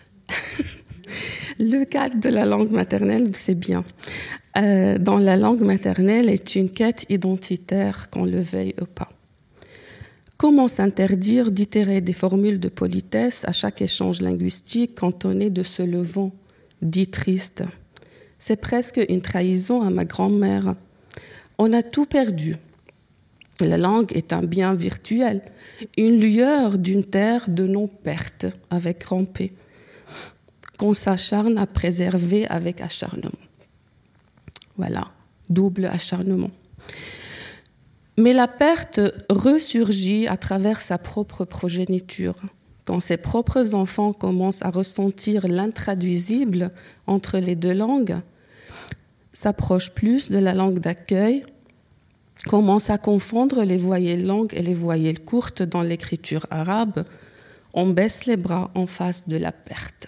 Le calque de la langue maternelle, c'est bien. Euh, dans la langue maternelle est une quête identitaire, qu'on le veuille ou pas. Comment s'interdire d'itérer des formules de politesse à chaque échange linguistique quand on est de ce levant dit triste? C'est presque une trahison à ma grand-mère. On a tout perdu. La langue est un bien virtuel, une lueur d'une terre de non-perte avec grand P, qu'on s'acharne à préserver avec acharnement. Voilà, double acharnement. Mais la perte ressurgit à travers sa propre progéniture, quand ses propres enfants commencent à ressentir l'intraduisible entre les deux langues, s'approchent plus de la langue d'accueil, commencent à confondre les voyelles longues et les voyelles courtes dans l'écriture arabe, on baisse les bras en face de la perte.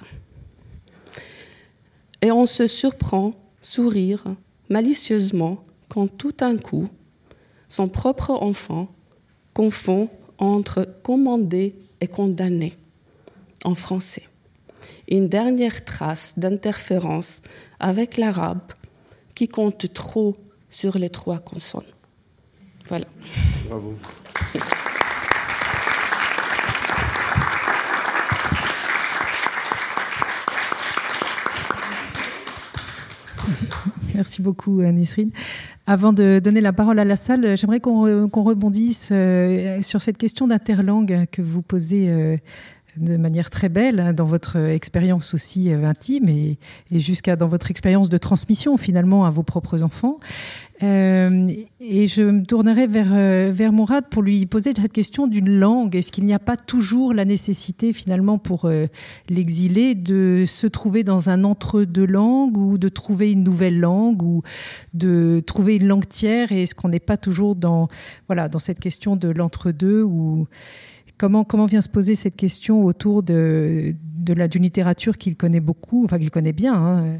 Et on se surprend, sourire, malicieusement, quand tout d'un coup, son propre enfant confond entre commandé et condamné en français. Une dernière trace d'interférence avec l'arabe qui compte trop sur les trois consonnes. Voilà. Bravo. Merci beaucoup, Nisrine. Avant de donner la parole à la salle, j'aimerais qu'on, qu'on rebondisse euh, sur cette question d'interlangue que vous posez euh, de manière très belle dans votre expérience aussi euh, intime et, et jusqu'à dans votre expérience de transmission finalement à vos propres enfants. Euh, et je me tournerai vers, euh, vers Mourad pour lui poser cette question d'une langue. Est-ce qu'il n'y a pas toujours la nécessité finalement pour euh, l'exilé de se trouver dans un entre-deux langues ou de trouver une nouvelle langue ou de trouver une langue tiers? Et est-ce qu'on n'est pas toujours dans, voilà, dans cette question de l'entre-deux ou comment, comment vient se poser cette question autour de, de la, d'une littérature qu'il connaît beaucoup, enfin qu'il connaît bien, hein.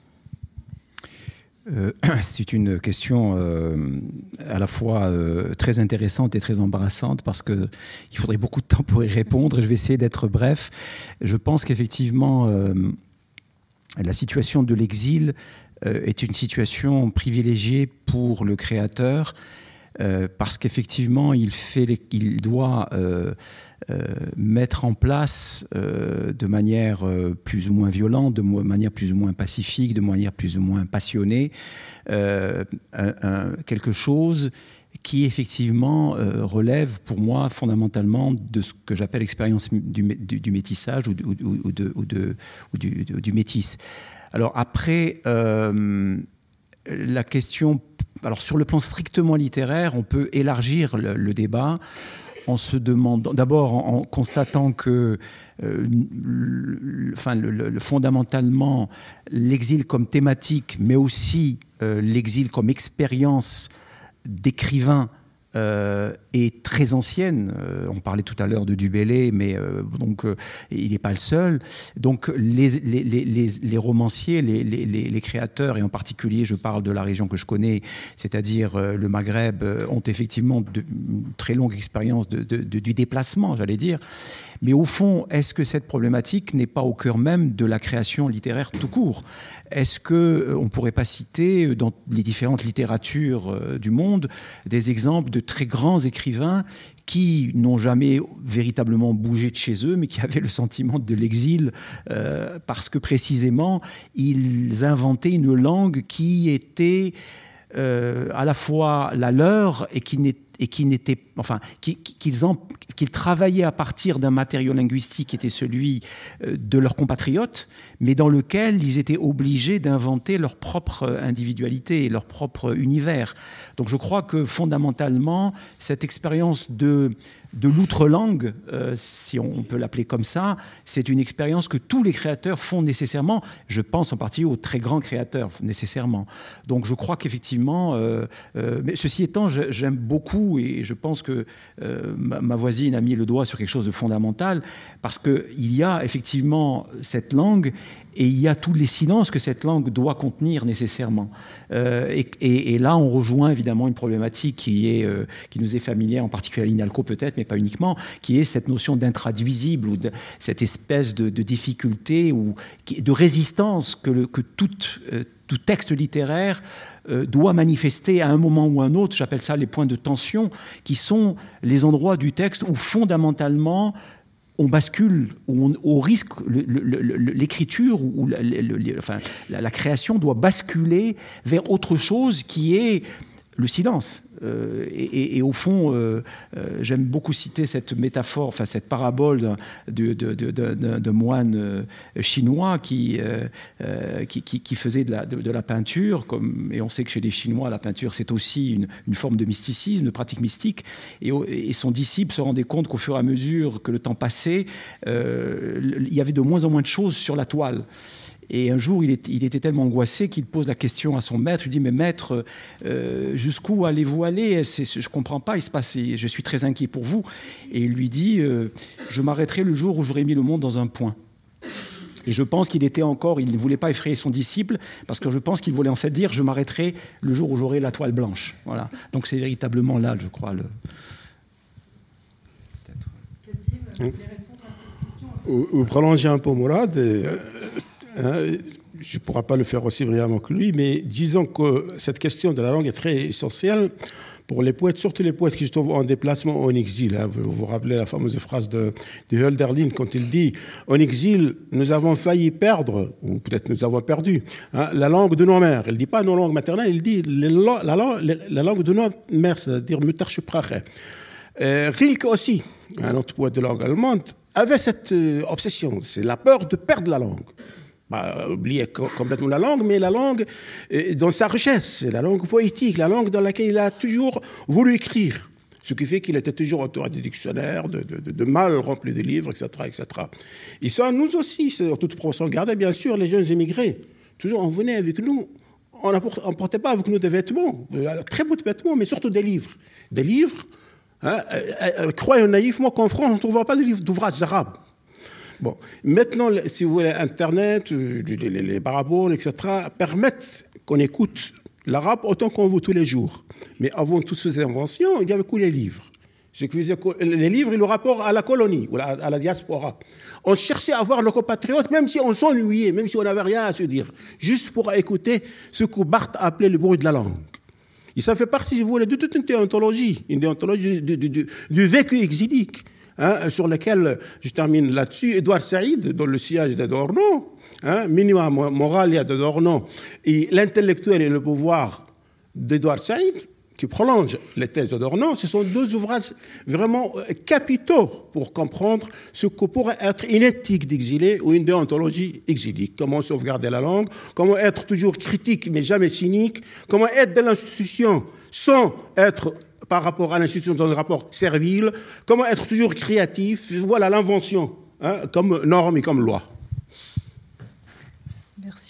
Euh, c'est une question euh, à la fois euh, très intéressante et très embarrassante parce qu'il faudrait beaucoup de temps pour y répondre. Je vais essayer d'être bref. Je pense qu'effectivement, euh, la situation de l'exil euh, est une situation privilégiée pour le créateur euh, parce qu'effectivement, il, fait les, il doit euh, euh, mettre en place euh, de manière euh, plus ou moins violente, de mo- manière plus ou moins pacifique, de manière plus ou moins passionnée, euh, un, un, quelque chose qui effectivement euh, relève pour moi fondamentalement de ce que j'appelle l'expérience du, du, du métissage ou, ou, ou, de, ou, de, ou du, du, du métis. Alors après, euh, la question... Alors sur le plan strictement littéraire, on peut élargir le, le débat en se demandant, d'abord en, en constatant que, euh, le, enfin, le, le, fondamentalement, l'exil comme thématique, mais aussi euh, l'exil comme expérience d'écrivain euh, est très ancienne. Euh, on parlait tout à l'heure de Du Bellay, mais euh, donc euh, il n'est pas le seul. Donc les, les, les, les, les romanciers, les, les, les créateurs, et en particulier je parle de la région que je connais, c'est-à-dire euh, le Maghreb, euh, ont effectivement de, une très longue expérience de, de, de, du déplacement, j'allais dire. Mais au fond, est-ce que cette problématique n'est pas au cœur même de la création littéraire tout court ? Est-ce qu'on euh, ne pourrait pas citer dans les différentes littératures euh, du monde des exemples de très grands écrivains qui n'ont jamais véritablement bougé de chez eux, mais qui avaient le sentiment de l'exil euh, parce que précisément, ils inventaient une langue qui était euh, à la fois la leur et qui n'était et qui n'étaient, enfin, qu'ils, en, qu'ils travaillaient à partir d'un matériau linguistique qui était celui de leurs compatriotes, mais dans lequel ils étaient obligés d'inventer leur propre individualité, leur propre univers. Donc je crois que fondamentalement, cette expérience de, de l'outre-langue, euh, si on peut l'appeler comme ça, c'est une expérience que tous les créateurs font nécessairement. Je pense en particulier aux très grands créateurs, nécessairement. Donc je crois qu'effectivement, euh, euh, mais ceci étant, j'aime beaucoup, et je pense que euh, ma, ma voisine a mis le doigt sur quelque chose de fondamental, parce qu'il y a effectivement cette langue et il y a tous les silences que cette langue doit contenir nécessairement. Euh, et, et, et là, on rejoint évidemment une problématique qui, est, euh, qui nous est familière, en particulier à l'INALCO peut-être, mais pas uniquement, qui est cette notion d'intraduisible, ou de, cette espèce de, de difficulté ou de résistance que, le, que toute, euh, tout texte littéraire euh, doit manifester à un moment ou un autre. J'appelle ça les points de tension, qui sont les endroits du texte où fondamentalement on bascule, où on, au risque, le, le, le, l'écriture ou la, le, enfin, la, la création doit basculer vers autre chose qui est le silence. Euh, et, et, et au fond, euh, euh, j'aime beaucoup citer cette métaphore, enfin cette parabole de, de, de, de, de, de moine euh, chinois qui, euh, euh, qui, qui, qui faisait de la, de, de la peinture, comme, et on sait que chez les Chinois, la peinture, c'est aussi une, une forme de mysticisme, de pratique mystique, et, et son disciple se rendait compte qu'au fur et à mesure que le temps passait, euh, il y avait de moins en moins de choses sur la toile. Et un jour, il, est, il était tellement angoissé qu'il pose la question à son maître. Il dit « Mais maître, euh, jusqu'où allez-vous aller ? C'est, Je ne comprends pas, il se passe, je suis très inquiet pour vous. » Et il lui dit euh, « Je m'arrêterai le jour où j'aurai mis le monde dans un point. » Et je pense qu'il était encore, il ne voulait pas effrayer son disciple, parce que je pense qu'il voulait en fait dire « Je m'arrêterai le jour où j'aurai la toile blanche. » Voilà. Donc c'est véritablement là, je crois, le... Peut-être. Vous, vous prolongez un peu Mourad. Et... Hein, je ne pourrai pas le faire aussi brillamment que lui, mais disons que cette question de la langue est très essentielle pour les poètes, surtout les poètes qui se trouvent en déplacement ou en exil. Hein. Vous vous rappelez la fameuse phrase de, de Hölderlin quand il dit « En exil, nous avons failli perdre, ou peut-être nous avons perdu, hein, la langue de nos mères ». Il ne dit pas nos langues maternelles, il dit la, la, la, la langue de nos mères, c'est-à-dire « Muttersprache ». Rilke aussi, un autre poète de langue allemande, avait cette euh, obsession, c'est la peur de perdre la langue. Bah, oublier complètement la langue, mais la langue euh, dans sa richesse, la langue poétique, la langue dans laquelle il a toujours voulu écrire. Ce qui fait qu'il était toujours auteur des dictionnaires, de, de, de mal remplis de livres, et cetera, et cetera. Et ça, nous aussi, c'est en toute proportion gardée, bien sûr, les jeunes émigrés. Toujours, on venait avec nous, on ne portait pas avec nous des vêtements, très beaux vêtements, mais surtout des livres. Des livres, hein, euh, euh, croyons naïvement qu'en France, on ne trouvera pas de livres d'ouvrages arabes. Bon, maintenant, si vous voulez, Internet, les, les paraboles, et cetera, permettent qu'on écoute l'arabe autant qu'on veut tous les jours. Mais avant toutes ces inventions, il n'y avait que les livres. Ce qui faisait que les livres, ils ont rapport à la colonie, ou à la diaspora. On cherchait à voir nos compatriotes, même si on s'ennuyait, même si on n'avait rien à se dire, juste pour écouter ce que Barthes appelait le bruit de la langue. Et ça fait partie, si vous voulez, de toute une déontologie, une déontologie du, du, du, du vécu exilique. Hein, sur lequel, je termine là-dessus, Édouard Saïd, dans le sillage d'Adorno, hein, Minima Moralia d'Adorno, et l'intellectuel et le pouvoir d'Édouard Saïd, qui prolonge les thèses d'Adorno, ce sont deux ouvrages vraiment capitaux pour comprendre ce que pourrait être une éthique d'exilé ou une déontologie exilique. Comment sauvegarder la langue, comment être toujours critique mais jamais cynique, comment être de l'institution sans être par rapport à l'institution dans un rapport servile, comment être toujours créatif, voilà l'invention, hein, comme norme et comme loi. Merci.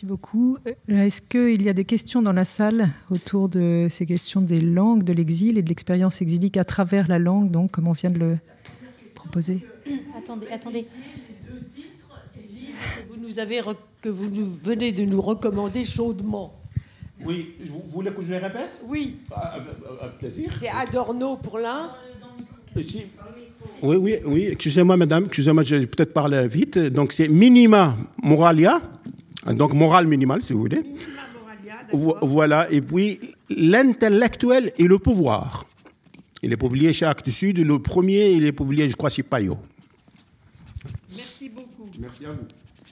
Merci beaucoup. Est-ce qu'il y a des questions dans la salle autour de ces questions des langues, de l'exil et de l'expérience exilique à travers la langue, donc, comme on vient de le proposer? Attendez, attendez. Les deux titres que vous, nous avez, que vous nous venez de nous recommander chaudement. Oui, vous voulez que je les répète? Oui. Avec plaisir. C'est Adorno pour l'un. Ici. Oui, oui, oui. Excusez-moi, madame. Excusez-moi, je vais peut-être parler vite. Donc, c'est Minima Moralia. Donc, morale minimale, si vous voulez. Minima Moralia, d'accord. Voilà. Et puis, l'intellectuel et le pouvoir. Il est publié chez Actes Sud. Le premier, il est publié, je crois, chez Payot. Merci beaucoup. Merci à vous.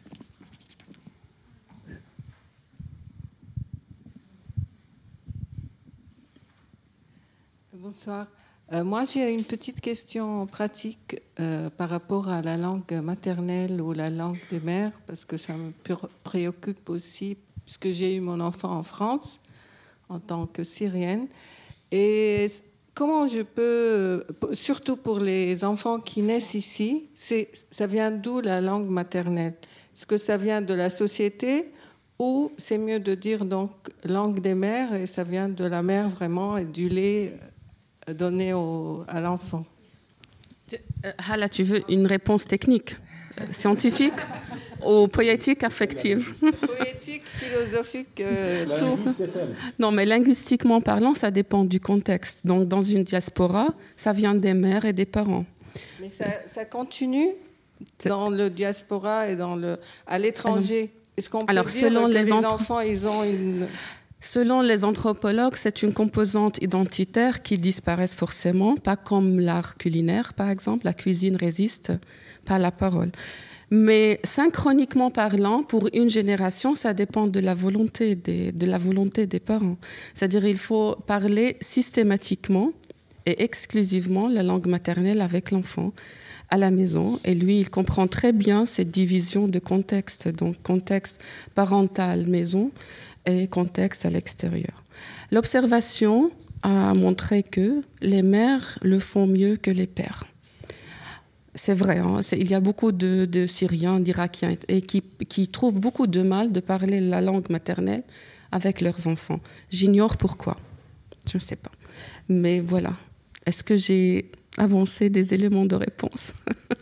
Bonsoir. Euh, moi, j'ai une petite question pratique euh, par rapport à la langue maternelle ou la langue des mères, parce que ça me préoccupe aussi, puisque j'ai eu mon enfant en France en tant que Syrienne. Et comment je peux, surtout pour les enfants qui naissent ici, c'est, ça vient d'où la langue maternelle? Est-ce que ça vient de la société ou c'est mieux de dire donc langue des mères et ça vient de la mère vraiment et du lait donné au, à l'enfant? Hala, tu veux une réponse technique, scientifique ou poétique, affective? Poétique, philosophique, euh, tout. Non, mais linguistiquement parlant, ça dépend du contexte. Donc, dans une diaspora, ça vient des mères et des parents. Mais ça, ça continue dans le diaspora et dans le, à l'étranger. Est-ce qu'on peut Alors, dire selon que les, les entre... enfants, ils ont une... Selon les anthropologues, c'est une composante identitaire qui disparaît forcément, pas comme l'art culinaire, par exemple. La cuisine résiste, pas la parole. Mais synchroniquement parlant, pour une génération, ça dépend de la volonté des, de la volonté des parents. C'est-à-dire il faut parler systématiquement et exclusivement la langue maternelle avec l'enfant à la maison. Et lui, il comprend très bien cette division de contexte, donc contexte parental, maison, et contexte à l'extérieur. L'observation a montré que les mères le font mieux que les pères. C'est vrai, hein, c'est, il y a beaucoup de, de Syriens, d'Irakiens et qui, qui trouvent beaucoup de mal de parler la langue maternelle avec leurs enfants. J'ignore pourquoi, je ne sais pas. Mais voilà, est-ce que j'ai avancé des éléments de réponse?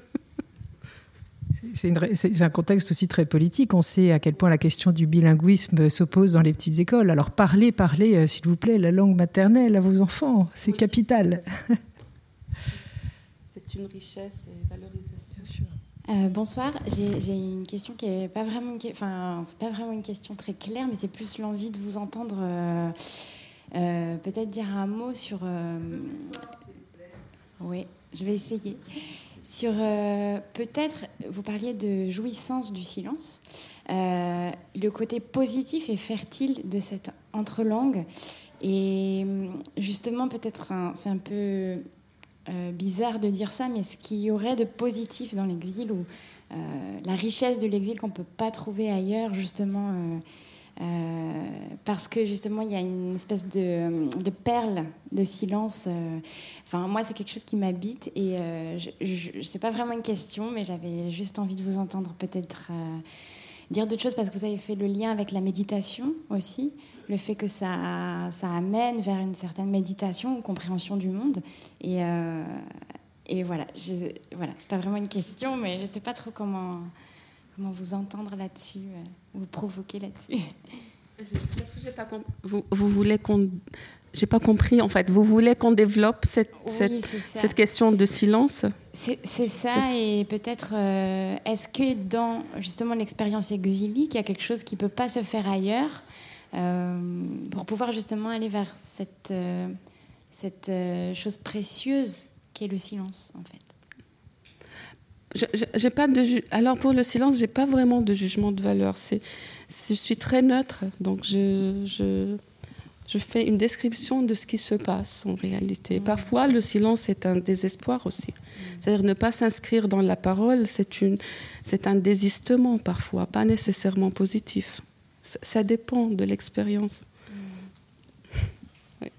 C'est, une, c'est un contexte aussi très politique. On sait à quel point la question du bilinguisme s'oppose dans les petites écoles. Alors parlez, parlez, euh, s'il vous plaît, la langue maternelle à vos enfants. C'est oui. Capital. C'est une richesse et valorisation. Bien sûr. Euh, bonsoir. J'ai, j'ai une question qui est pas vraiment, une, enfin, c'est pas vraiment une question très claire, mais c'est plus l'envie de vous entendre. Euh, euh, peut-être dire un mot sur. Euh, oui, je vais essayer. Sur euh, peut-être, vous parliez de jouissance du silence, euh, le côté positif et fertile de cette entrelangue. Et justement, peut-être, un, c'est un peu euh, bizarre de dire ça, mais ce qu'il y aurait de positif dans l'exil, ou euh, la richesse de l'exil qu'on ne peut pas trouver ailleurs, justement, euh, euh, parce que justement, il y a une espèce de, de perle de silence. Euh, Enfin, moi, c'est quelque chose qui m'habite et euh, je ne sais pas vraiment une question, mais j'avais juste envie de vous entendre peut-être euh, dire d'autres choses parce que vous avez fait le lien avec la méditation aussi, le fait que ça, ça amène vers une certaine méditation ou compréhension du monde. Et, euh, et voilà, je, voilà, c'est pas vraiment une question, mais je ne sais pas trop comment, comment vous entendre là-dessus, euh, vous provoquer là-dessus. J'ai pas comp- vous, vous voulez qu'on... J'ai pas compris, en fait. Vous voulez qu'on développe cette, oui, cette, cette question de silence? C'est, c'est ça, c'est... et peut-être, euh, est-ce que dans, justement, l'expérience exilique, il y a quelque chose qui ne peut pas se faire ailleurs euh, pour pouvoir, justement, aller vers cette, euh, cette euh, chose précieuse qu'est le silence, en fait? Je, je, j'ai pas de ju- Alors, pour le silence, je n'ai pas vraiment de jugement de valeur. C'est, c'est, je suis très neutre, donc je... je... Je fais une description de ce qui se passe en réalité. Mmh. Parfois, le silence est un désespoir aussi. Mmh. C'est-à-dire ne pas s'inscrire dans la parole, c'est, une, c'est un désistement parfois, pas nécessairement positif. Ça, ça dépend de l'expérience. Mmh. Oui.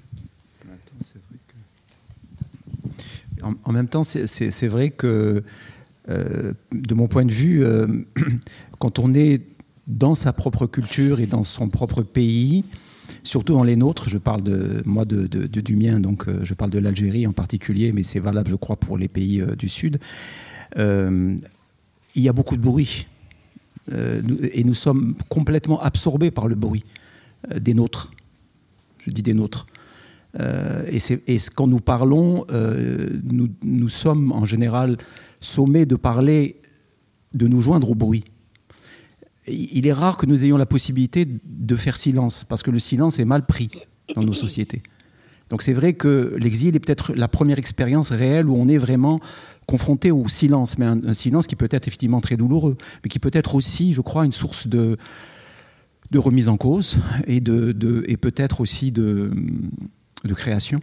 En, en même temps, c'est, c'est, c'est vrai que, euh, de mon point de vue, euh, quand on est dans sa propre culture et dans son propre pays, surtout dans les nôtres. Je parle de moi de, de, de du mien, donc euh, je parle de l'Algérie en particulier, mais c'est valable, je crois, pour les pays euh, du Sud. Euh, il y a beaucoup de bruit euh, nous, et nous sommes complètement absorbés par le bruit euh, des nôtres. Je dis des nôtres. Euh, et, c'est, et quand nous parlons, euh, nous, nous sommes en général sommés de parler, de nous joindre au bruit. Il est rare que nous ayons la possibilité de faire silence, parce que le silence est mal pris dans nos sociétés. Donc c'est vrai que l'exil est peut-être la première expérience réelle où on est vraiment confronté au silence, mais un, un silence qui peut être effectivement très douloureux, mais qui peut être aussi, je crois, une source de, de remise en cause et, de, de, et peut-être aussi de, de création.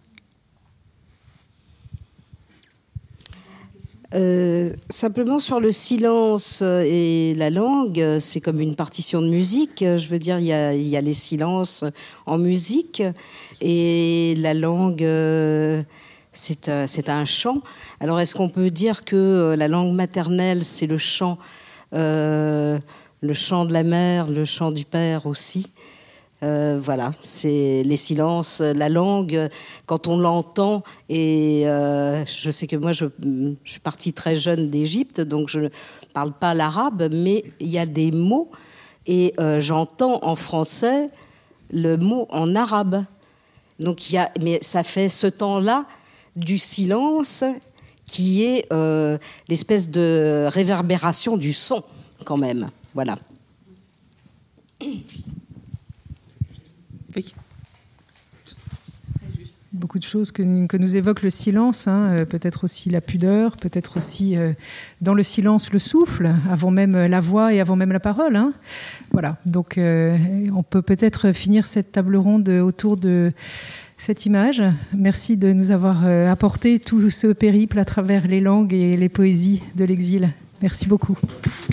Euh, simplement sur le silence et la langue, c'est comme une partition de musique. Je veux dire, il y a, il y a les silences en musique et la langue, c'est un, c'est un chant. Alors, est-ce qu'on peut dire que la langue maternelle, c'est le chant, euh, le chant de la mère, le chant du père aussi? Euh, voilà, c'est les silences, la langue, quand on l'entend, et euh, je sais que moi je, je suis partie très jeune d'Égypte, donc je ne parle pas l'arabe, mais il y a des mots, et euh, j'entends en français le mot en arabe. Donc il y a, mais ça fait ce temps-là du silence qui est euh, l'espèce de réverbération du son, quand même. Voilà. Oui. Beaucoup de choses que, que nous évoque le silence, hein, peut-être aussi la pudeur, peut-être aussi euh, dans le silence le souffle, avant même la voix et avant même la parole. Hein. Voilà, donc euh, on peut peut-être finir cette table ronde autour de cette image. Merci de nous avoir euh, apporté tout ce périple à travers les langues et les poésies de l'exil. Merci beaucoup.